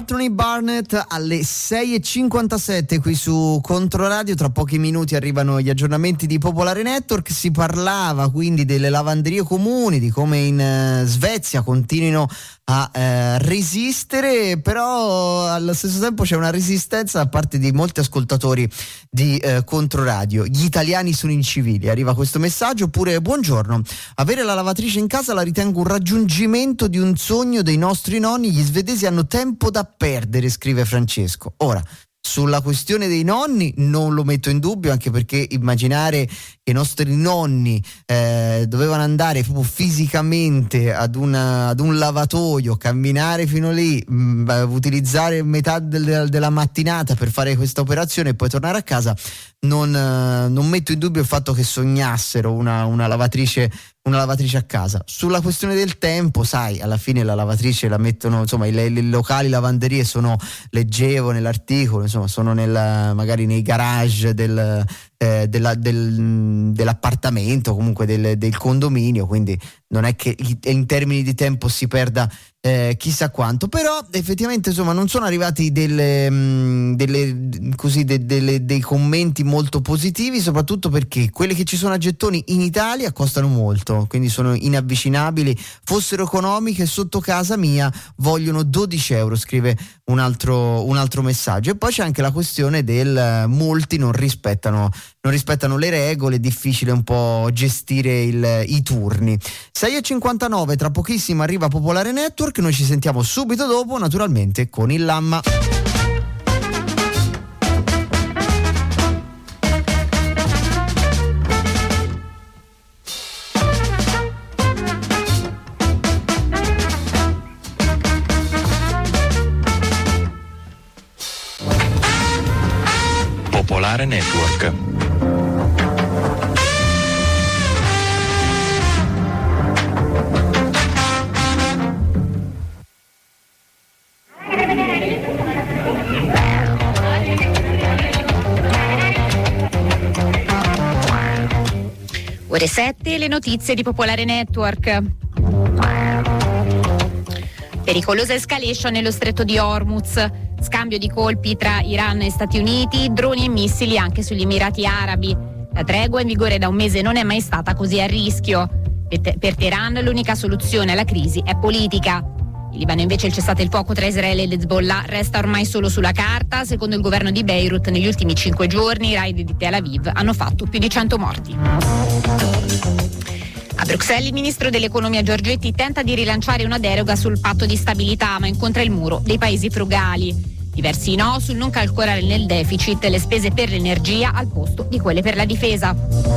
Courtney Barnett alle 6.57 qui su Controradio. Tra pochi minuti arrivano gli aggiornamenti di Popolare Network. Si parlava quindi delle lavanderie comuni, di come in Svezia continuino a resistere, però allo stesso tempo c'è una resistenza da parte di molti ascoltatori di Controradio. Gli italiani sono incivili, arriva questo messaggio. Oppure: buongiorno, avere la lavatrice in casa la ritengo un raggiungimento di un sogno dei nostri nonni, gli svedesi hanno tempo da perdere, scrive Francesco. Ora, sulla questione dei nonni non lo metto in dubbio, anche perché immaginare che i nostri nonni dovevano andare proprio fisicamente ad un lavatoio, camminare fino lì, utilizzare metà della mattinata per fare questa operazione e poi tornare a casa, non metto in dubbio il fatto che sognassero una lavatrice a casa. Sulla questione del tempo, sai, alla fine la lavatrice la mettono, insomma, i locali lavanderie sono, leggevo nell'articolo, insomma, sono magari nei garage dell'appartamento, comunque del condominio, quindi non è che in termini di tempo si perda chissà quanto. Però effettivamente, insomma, non sono arrivati dei commenti molto positivi, soprattutto perché quelle che ci sono a gettoni in Italia costano molto, quindi sono inavvicinabili. Fossero economiche, sotto casa mia vogliono 12 euro, scrive un altro messaggio. E poi c'è anche la questione del molti non rispettano le regole, è difficile un po' gestire i turni. 6.59, tra pochissimo arriva Popolare Network, noi ci sentiamo subito dopo, naturalmente con il Lamma. Popolare Network. Ore 7, le notizie di Popolare Network. Pericolosa escalation nello stretto di Hormuz, scambio di colpi tra Iran e Stati Uniti, droni e missili anche sugli Emirati Arabi. La tregua in vigore da un mese non è mai stata così a rischio. Per Teheran l'unica soluzione alla crisi è politica. In Libano invece il cessate il fuoco tra Israele ed Hezbollah resta ormai solo sulla carta. Secondo il governo di Beirut, negli ultimi 5 giorni i raid di Tel Aviv hanno fatto più di 100 morti. A Bruxelles il ministro dell'economia Giorgetti tenta di rilanciare una deroga sul patto di stabilità, ma incontra il muro dei paesi frugali. Diversi no sul non calcolare nel deficit le spese per l'energia al posto di quelle per la difesa.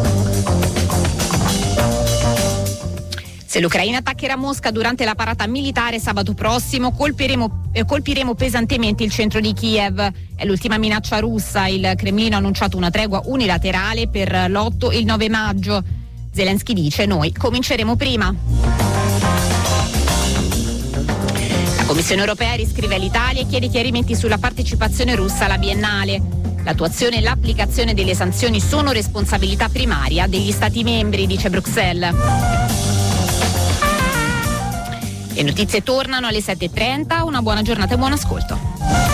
Se l'Ucraina attaccherà Mosca durante la parata militare sabato prossimo, colpiremo pesantemente il centro di Kiev. È l'ultima minaccia russa. Il Cremlino ha annunciato una tregua unilaterale per l'8 e il 9 maggio. Zelensky dice: noi cominceremo prima. La Commissione europea riscrive all'Italia e chiede chiarimenti sulla partecipazione russa alla Biennale. L'attuazione e l'applicazione delle sanzioni sono responsabilità primaria degli Stati membri, dice Bruxelles. Le notizie tornano alle 7.30, una buona giornata e buon ascolto.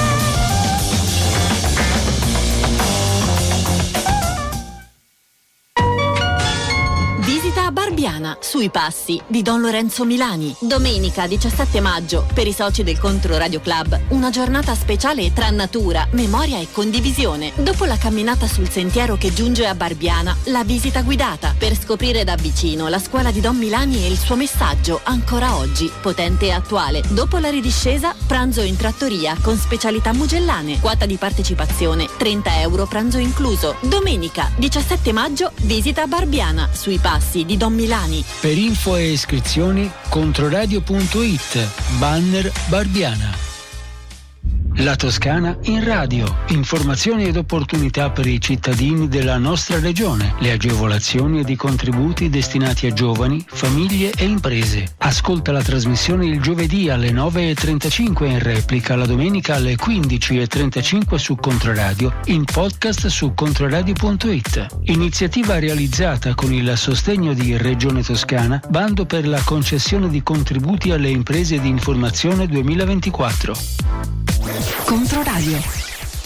Visita a Barbiana, sui passi di Don Lorenzo Milani. Domenica 17 maggio, per i soci del Controradio Club, una giornata speciale tra natura, memoria e condivisione. Dopo la camminata sul sentiero che giunge a Barbiana, la visita guidata per scoprire da vicino la scuola di Don Milani e il suo messaggio ancora oggi, potente e attuale. Dopo la ridiscesa, pranzo in trattoria con specialità mugellane. Quota di partecipazione, 30 euro pranzo incluso. Domenica 17 maggio, visita a Barbiana, sui passi di Don Milani. Per info e iscrizioni controradio.it, banner Barbiana. La Toscana in radio. Informazioni ed opportunità per i cittadini della nostra regione. Le agevolazioni ed i contributi destinati a giovani, famiglie e imprese. Ascolta la trasmissione il giovedì alle 9.35 in replica, la domenica alle 15.35 su Controradio, in podcast su controradio.it. Iniziativa realizzata con il sostegno di Regione Toscana, bando per la concessione di contributi alle imprese di informazione 2024. Controradio.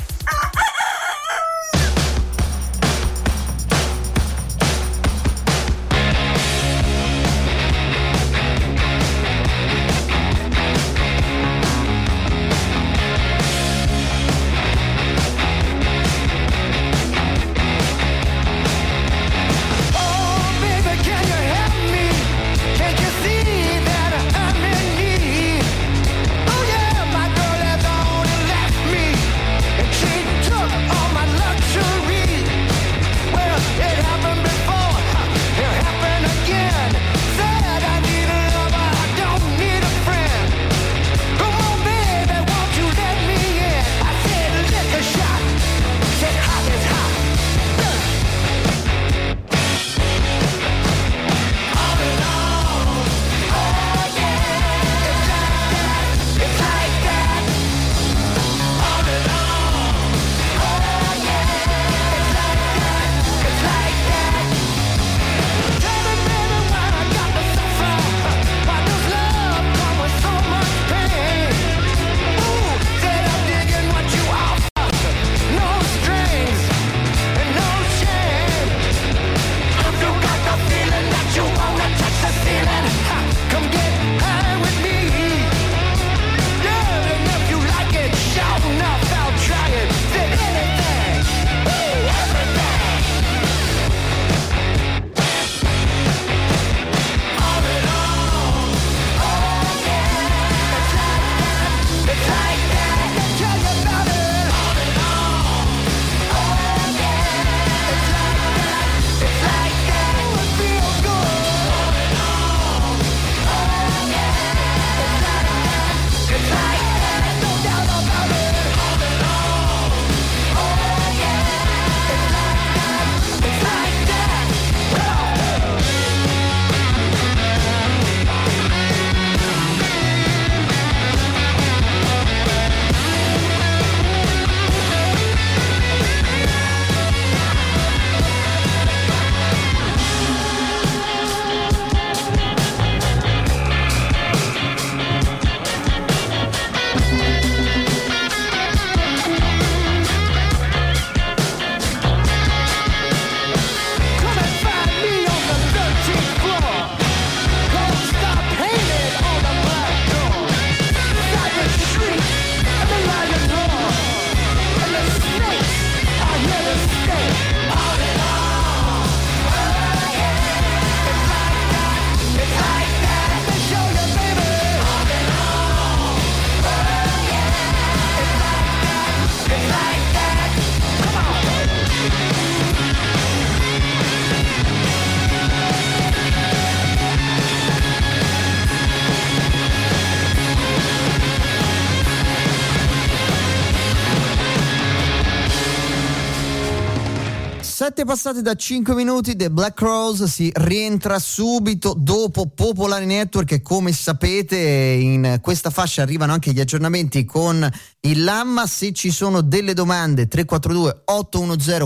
Passate da 5 minuti, The Black Rose si rientra subito dopo Popolare Network e come sapete in questa fascia arrivano anche gli aggiornamenti con il Lamma. Se ci sono delle domande 342 810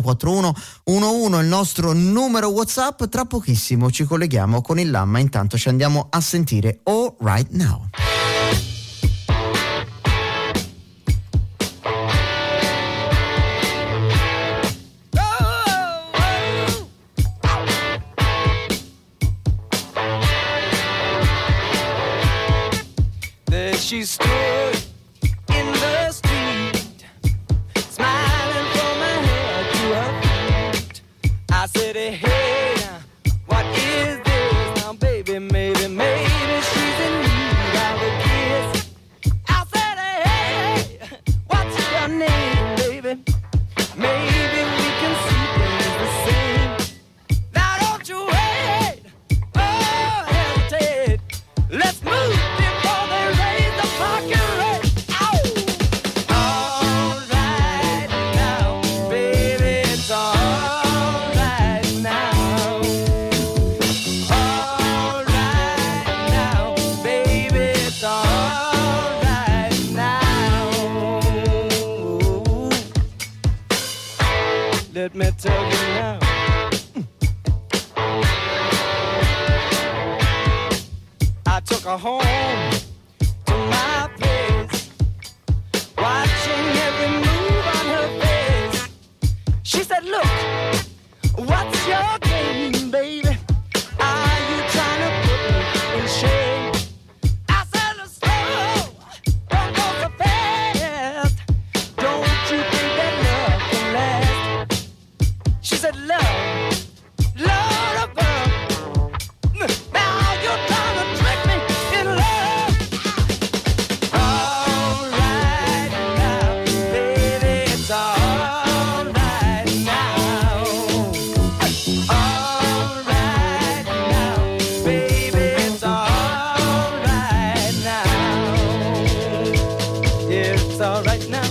4111 il nostro numero WhatsApp. Tra pochissimo ci colleghiamo con il Lamma, intanto ci andiamo a sentire All Right Now. She stood in the street, smiling from her head to her feet. I said, hey, what is this? Now, baby, maybe she's in need of a kiss. I said, hey, what's your name, baby? Maybe we can see things the same. Now, don't you wait, oh, hesitate. Let's move. Let me tell you now. I took her home to my place. Why watching every move on her face. She said, look, what's your game, baby? Are you trying to put me in shame? I said, slow, don't go so fast. Don't you think that love can last? She said, love, Lord above. Now you're trying to trick me in love. All right now, baby, it's all right now. All right now, baby, it's all right now. Yeah, it's all right now.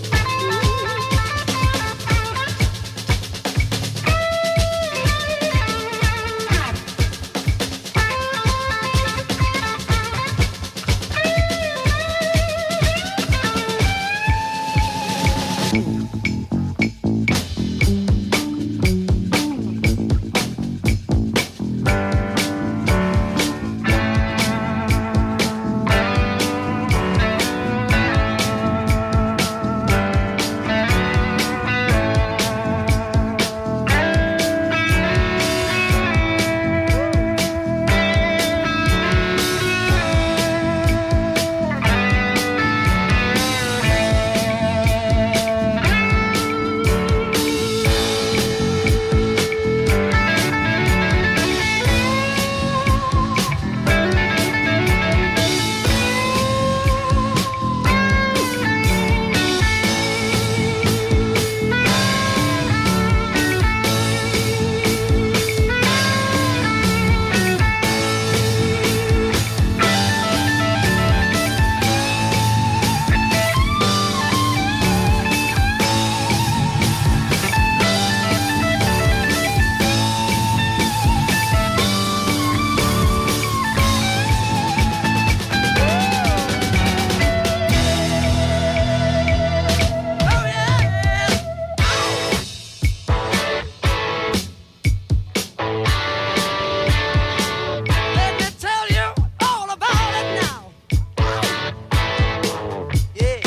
Let me tell you all about it now. Yeah.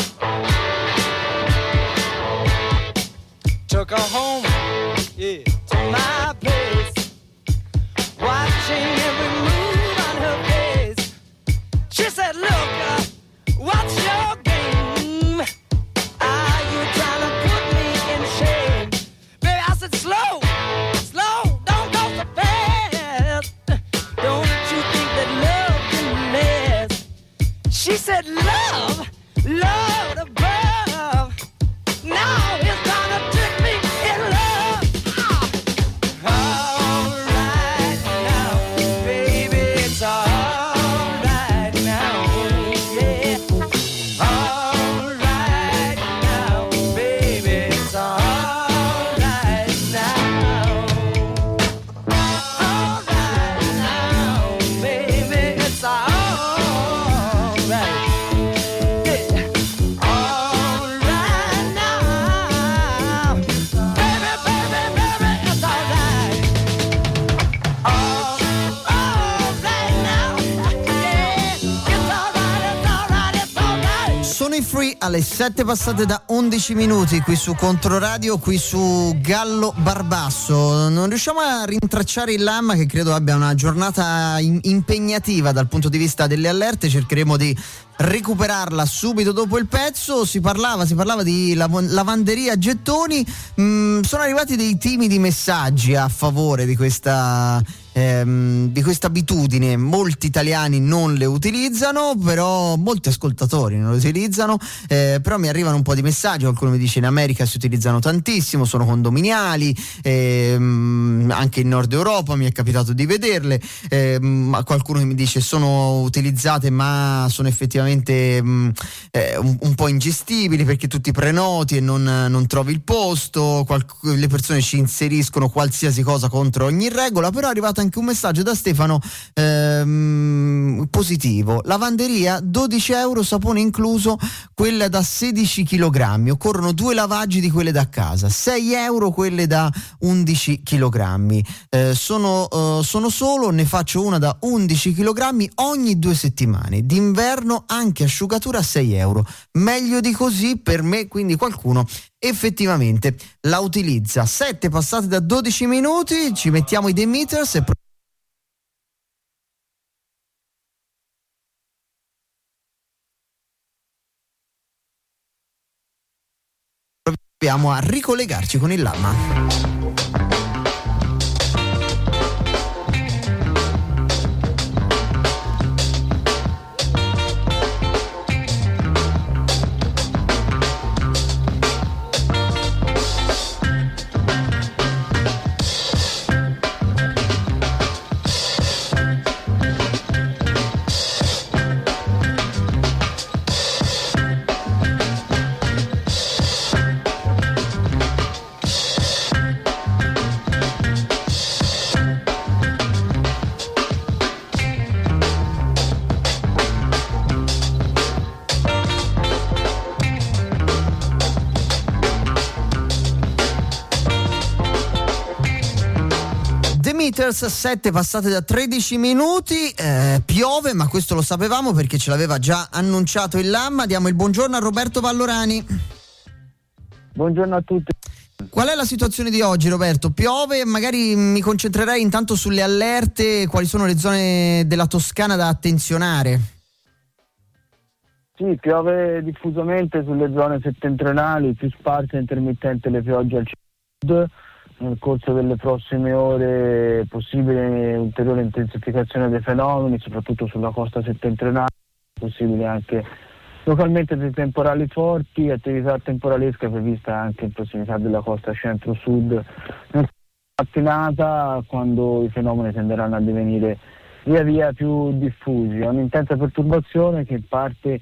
Took her home, yeah, to my place. Watching every move on her face. She said, look, what's your game? Are you trying to put me in shame? Baby, I said, slow, slow, don't go so fast. Don't you think that love can last? She said, love, love above. Now it's gonna trick me in love. All right now, baby, it's all right now, yeah. All right now, baby, it's all right now. All right now, baby, it's all right. Yeah. All right now, baby, baby, baby, it's all right. All right now, yeah, it's all right, it's all right, it's all right. Sono i Free alle 7 passate da 11 minuti qui su Controradio, qui su Gallo Barbasso. Non riusciamo a rintracciare il Lamma, che credo abbia una giornata impegnativa dal punto di vista delle allerte. Cercheremo di recuperarla subito dopo il pezzo. Si parlava di lavanderia gettoni. Sono arrivati dei timidi messaggi a favore di questa abitudine. Molti italiani non le utilizzano, però molti ascoltatori non le utilizzano, però mi arrivano un po' di messaggi. Qualcuno mi dice in America si utilizzano tantissimo, sono condominiali, anche in Nord Europa mi è capitato di vederle, ma qualcuno mi dice sono utilizzate ma sono effettivamente un po' ingestibili, perché tu ti prenoti e non trovi il posto, le persone ci inseriscono qualsiasi cosa contro ogni regola. Però è arrivata anche un messaggio da Stefano positivo. Lavanderia 12 euro, sapone incluso, quella da 16 kg. Occorrono 2 lavaggi di quelle da casa, 6 euro quelle da 11 kg. Sono solo, ne faccio una da 11 kg ogni 2 settimane. D'inverno anche asciugatura 6 euro. Meglio di così per me, quindi qualcuno effettivamente la utilizza. 7 passate da 12 minuti, ci mettiamo i The Meters e proviamo a ricollegarci con il Lamma. Meters, 7 passate da 13 minuti, piove, ma questo lo sapevamo perché ce l'aveva già annunciato il Lamma. Diamo il buongiorno a Roberto Vallorani. Buongiorno a tutti. Qual è la situazione di oggi, Roberto? Piove? Magari mi concentrerei intanto sulle allerte, quali sono le zone della Toscana da attenzionare? Sì, piove diffusamente sulle zone settentrionali, più sparse e intermittente le piogge al sud. Nel corso delle prossime ore è possibile ulteriore intensificazione dei fenomeni, soprattutto sulla costa settentrionale, possibile anche localmente dei temporali forti, attività temporalesca prevista anche in prossimità della costa centro-sud nella mattinata, quando i fenomeni tenderanno a divenire via via più diffusi. È un'intensa perturbazione che in parte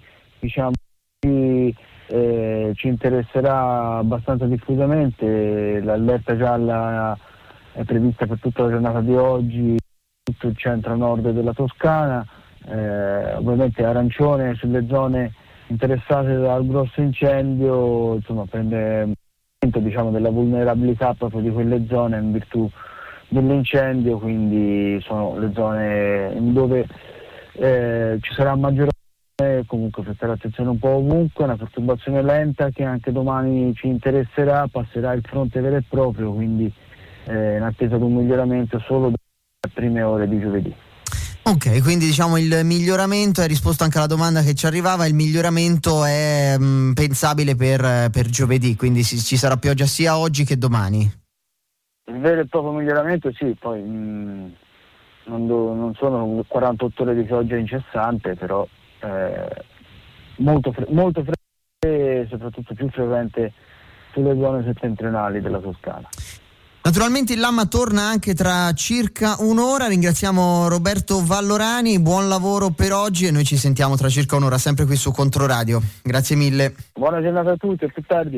ci interesserà abbastanza diffusamente. L'allerta gialla è prevista per tutta la giornata di oggi, tutto il centro-nord della Toscana, ovviamente arancione sulle zone interessate dal grosso incendio, insomma prende della vulnerabilità proprio di quelle zone in virtù dell'incendio, quindi sono le zone in dove ci sarà maggiore. Comunque prestare attenzione un po' ovunque, una perturbazione lenta che anche domani ci interesserà, passerà il fronte vero e proprio, quindi in attesa di un miglioramento solo dalle prime ore di giovedì. Ok, quindi diciamo il miglioramento, hai risposto anche alla domanda che ci arrivava, il miglioramento è pensabile per giovedì, quindi ci sarà pioggia sia oggi che domani? Il vero e proprio miglioramento sì, poi non sono 48 ore di pioggia incessante, però molto freddo e soprattutto più frequente sulle zone settentrionali della Toscana. Naturalmente il Lamma torna anche tra circa un'ora. Ringraziamo Roberto Vallorani, buon lavoro per oggi e noi ci sentiamo tra circa un'ora sempre qui su Controradio. Grazie mille. Buona giornata a tutti, a più tardi.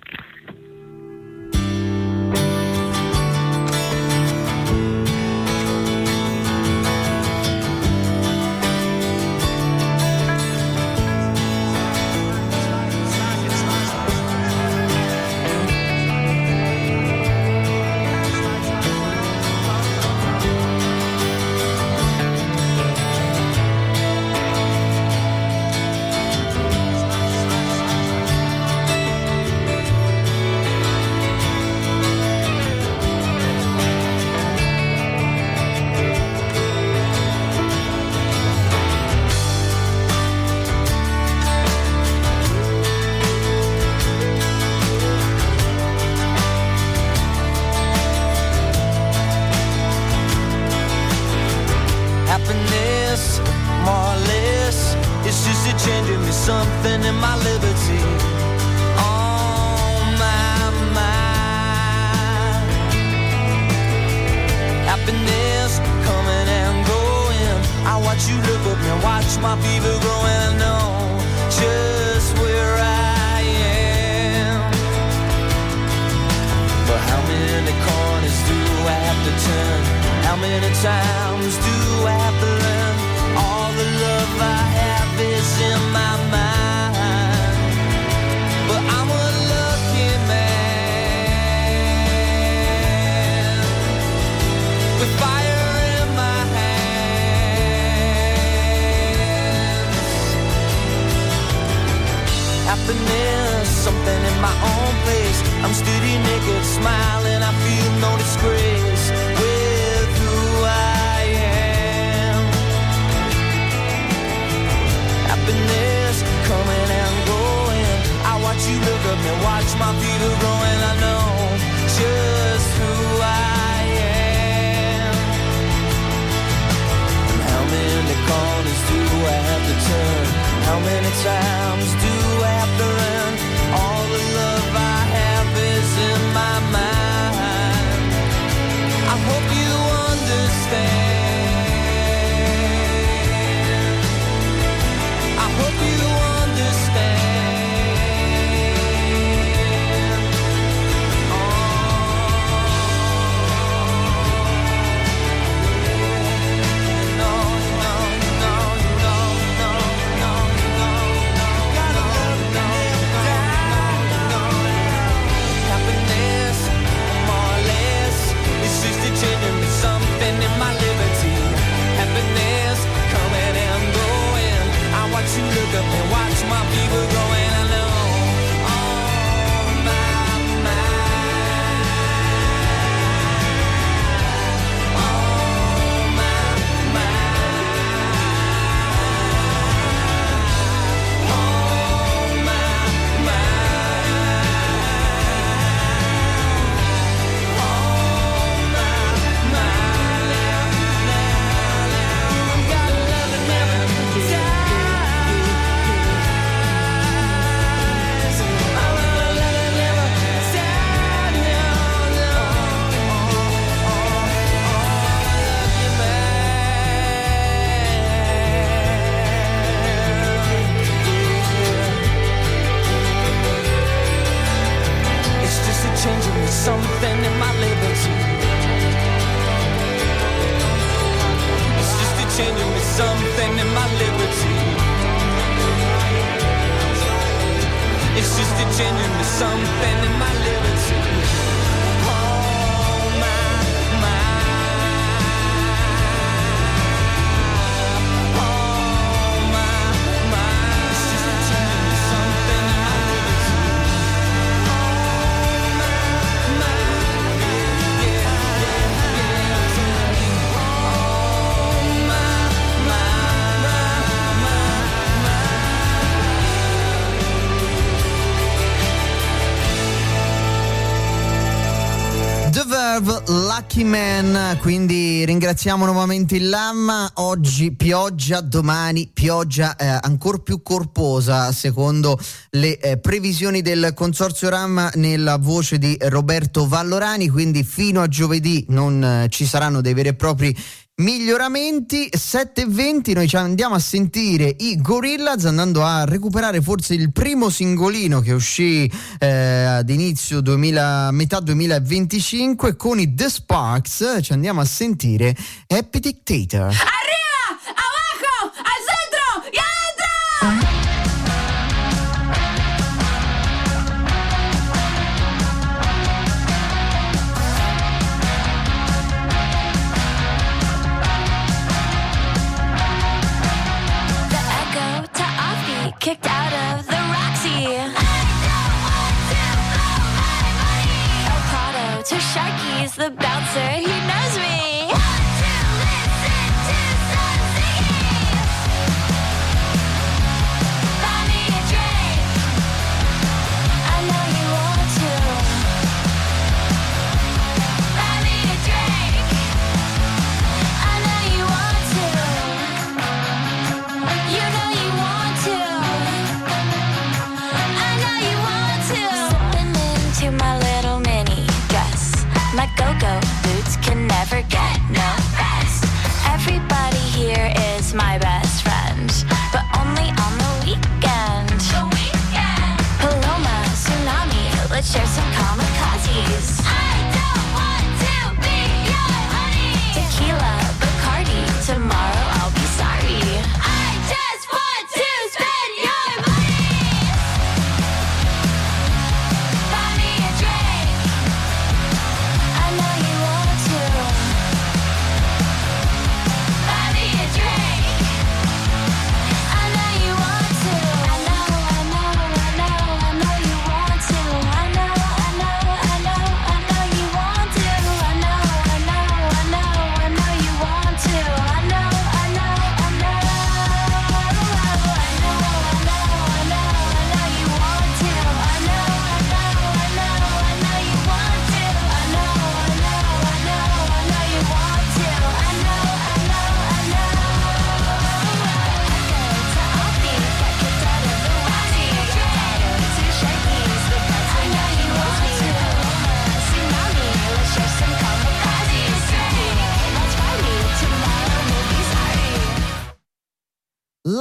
something in my liberty on my mind. Happiness coming and going. I watch you look up and watch my fever growing. I know just where I am, but how many corners do I have to turn How many times do I have to learn? All the love I have is in my mind, but I'm a lucky man with fire in my hands. Happiness, something in my own place. I'm steady naked, smiling, I feel no disgrace with who I am. Happiness coming and going. I watch you look up and watch my fever growing. I know just who I am. And how many corners do I have to turn? How many times do I have to learn? All the love I have is in my mind. I hope you understand. I hope you understand. No, no, no, no, no, no, no, no. Gotta love it, happiness, more or less, it's just a changing me something in my liberty. Happiness coming and going. I watch you look up and watch my people going. I know. Oh my, my. Oh my, my. Oh my, my. It's just a changing me something in my liberty. It's just a changing me something in my liberty. It's just a changing me something in my liberty. Oh my, my. Oh my, my. It's just a changing me something in my liberty. The Verve, Lucky Man. Quindi ringraziamo nuovamente il LAM. Oggi pioggia, domani pioggia ancora più corposa secondo le previsioni del Consorzio RAM nella voce di Roberto Vallorani, quindi fino a giovedì non ci saranno dei veri e propri miglioramenti. 7:20 noi ci andiamo a sentire i Gorillaz, andando a recuperare forse il primo singolino che uscì ad inizio metà 2025 con i The Sparks. Ci andiamo a sentire Happy Dictator. Arriba, abajo, al centro y adentro. Kicked out of the Roxy. El Prado to Sharky's the bouncer, he knows me. Buy me a drink. I know you want to. Buy me a drink. I know you want to. You know you want to. Sipping into my little mini dress. My go-go boots can never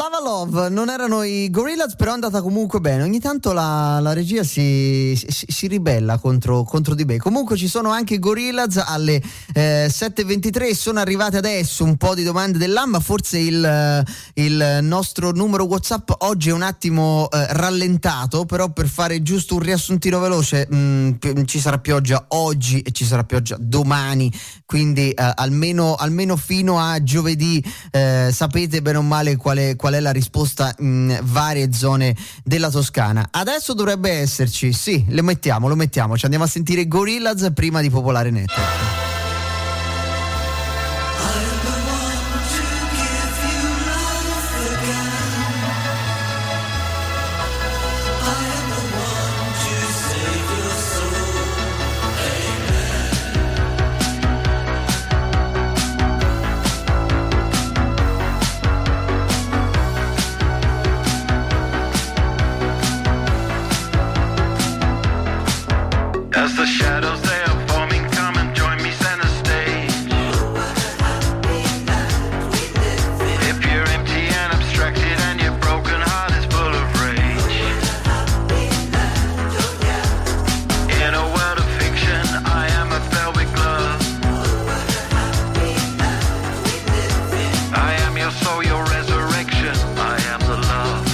Lava Love, non erano i Gorillaz, però è andata comunque bene. Ogni tanto la regia si ribella contro di me. Comunque ci sono anche i Gorillaz alle 7:23. Sono arrivate adesso un po' di domande dell'AMMA. Forse il nostro numero WhatsApp oggi è un attimo rallentato, però per fare giusto un riassuntino veloce, ci sarà pioggia oggi e ci sarà pioggia domani, quindi almeno fino a giovedì sapete bene o male qual è la risposta in varie zone della Toscana. Adesso dovrebbe esserci, sì, lo mettiamo, ci andiamo a sentire Gorillaz prima di Popolare Network. As the shadows they are forming, come and join me center stage. If you're empty and abstracted and your broken heart is full of rage, in a world of fiction I am a velvet glove. I am your soul, your resurrection, I am the love.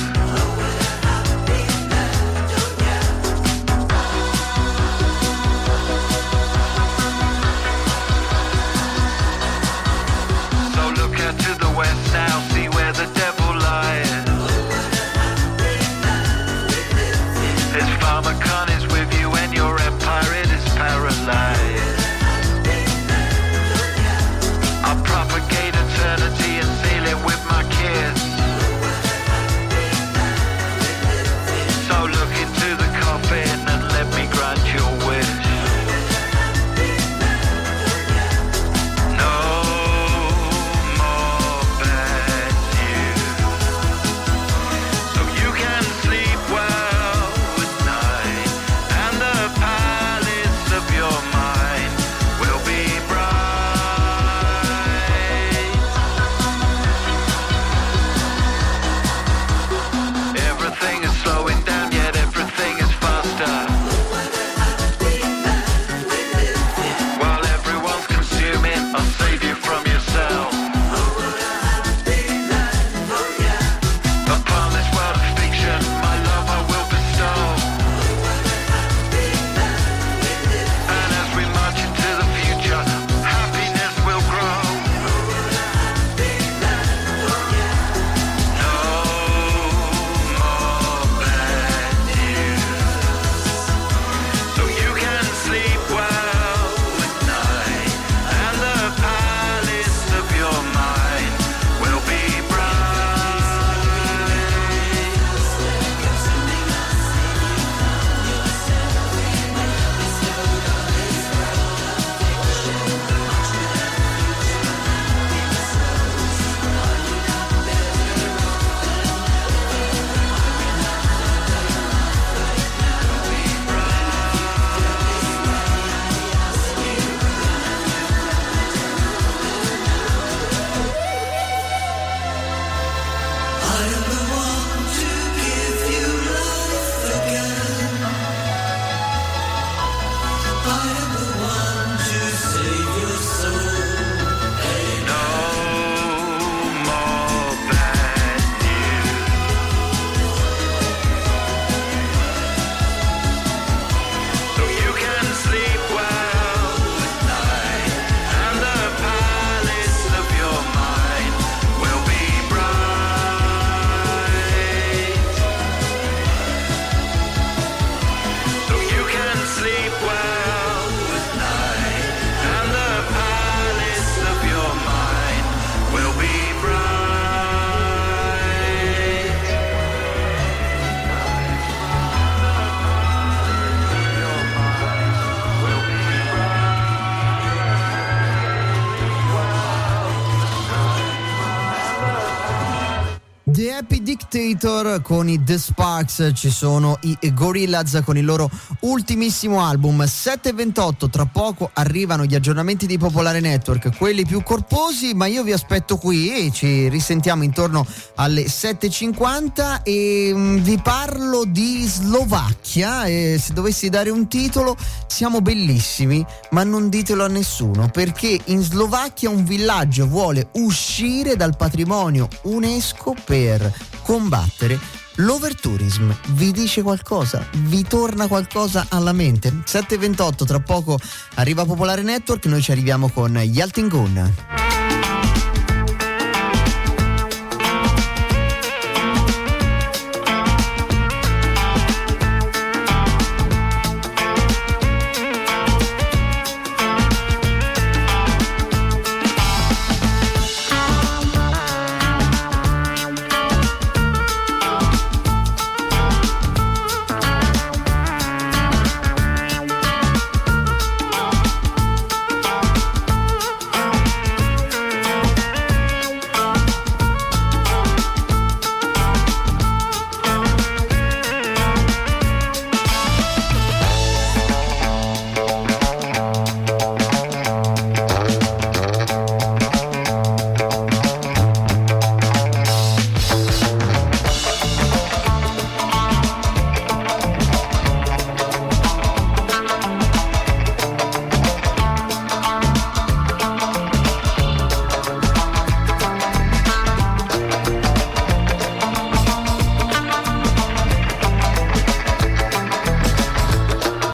To the west now, see where the devil lies. His pharmacon is with you and your empire it is paralyzed. I'll propagate eternity and seal it with my kiss. So look into the coffin and let me grant your wish. Happy Dictator con i The Sparks, ci sono i Gorillaz con il loro ultimissimo album. 7:28, tra poco arrivano gli aggiornamenti di Popolare Network, quelli più corposi, ma io vi aspetto qui e ci risentiamo intorno alle 7:50 e vi parlo di Slovacchia. E se dovessi dare un titolo, siamo bellissimi, ma non ditelo a nessuno, perché in Slovacchia un villaggio vuole uscire dal patrimonio UNESCO per combattere l'overtourism. Vi dice qualcosa? Vi torna qualcosa alla mente? 7:28, tra poco arriva Popolare Network, noi ci arriviamo con Yaltingun.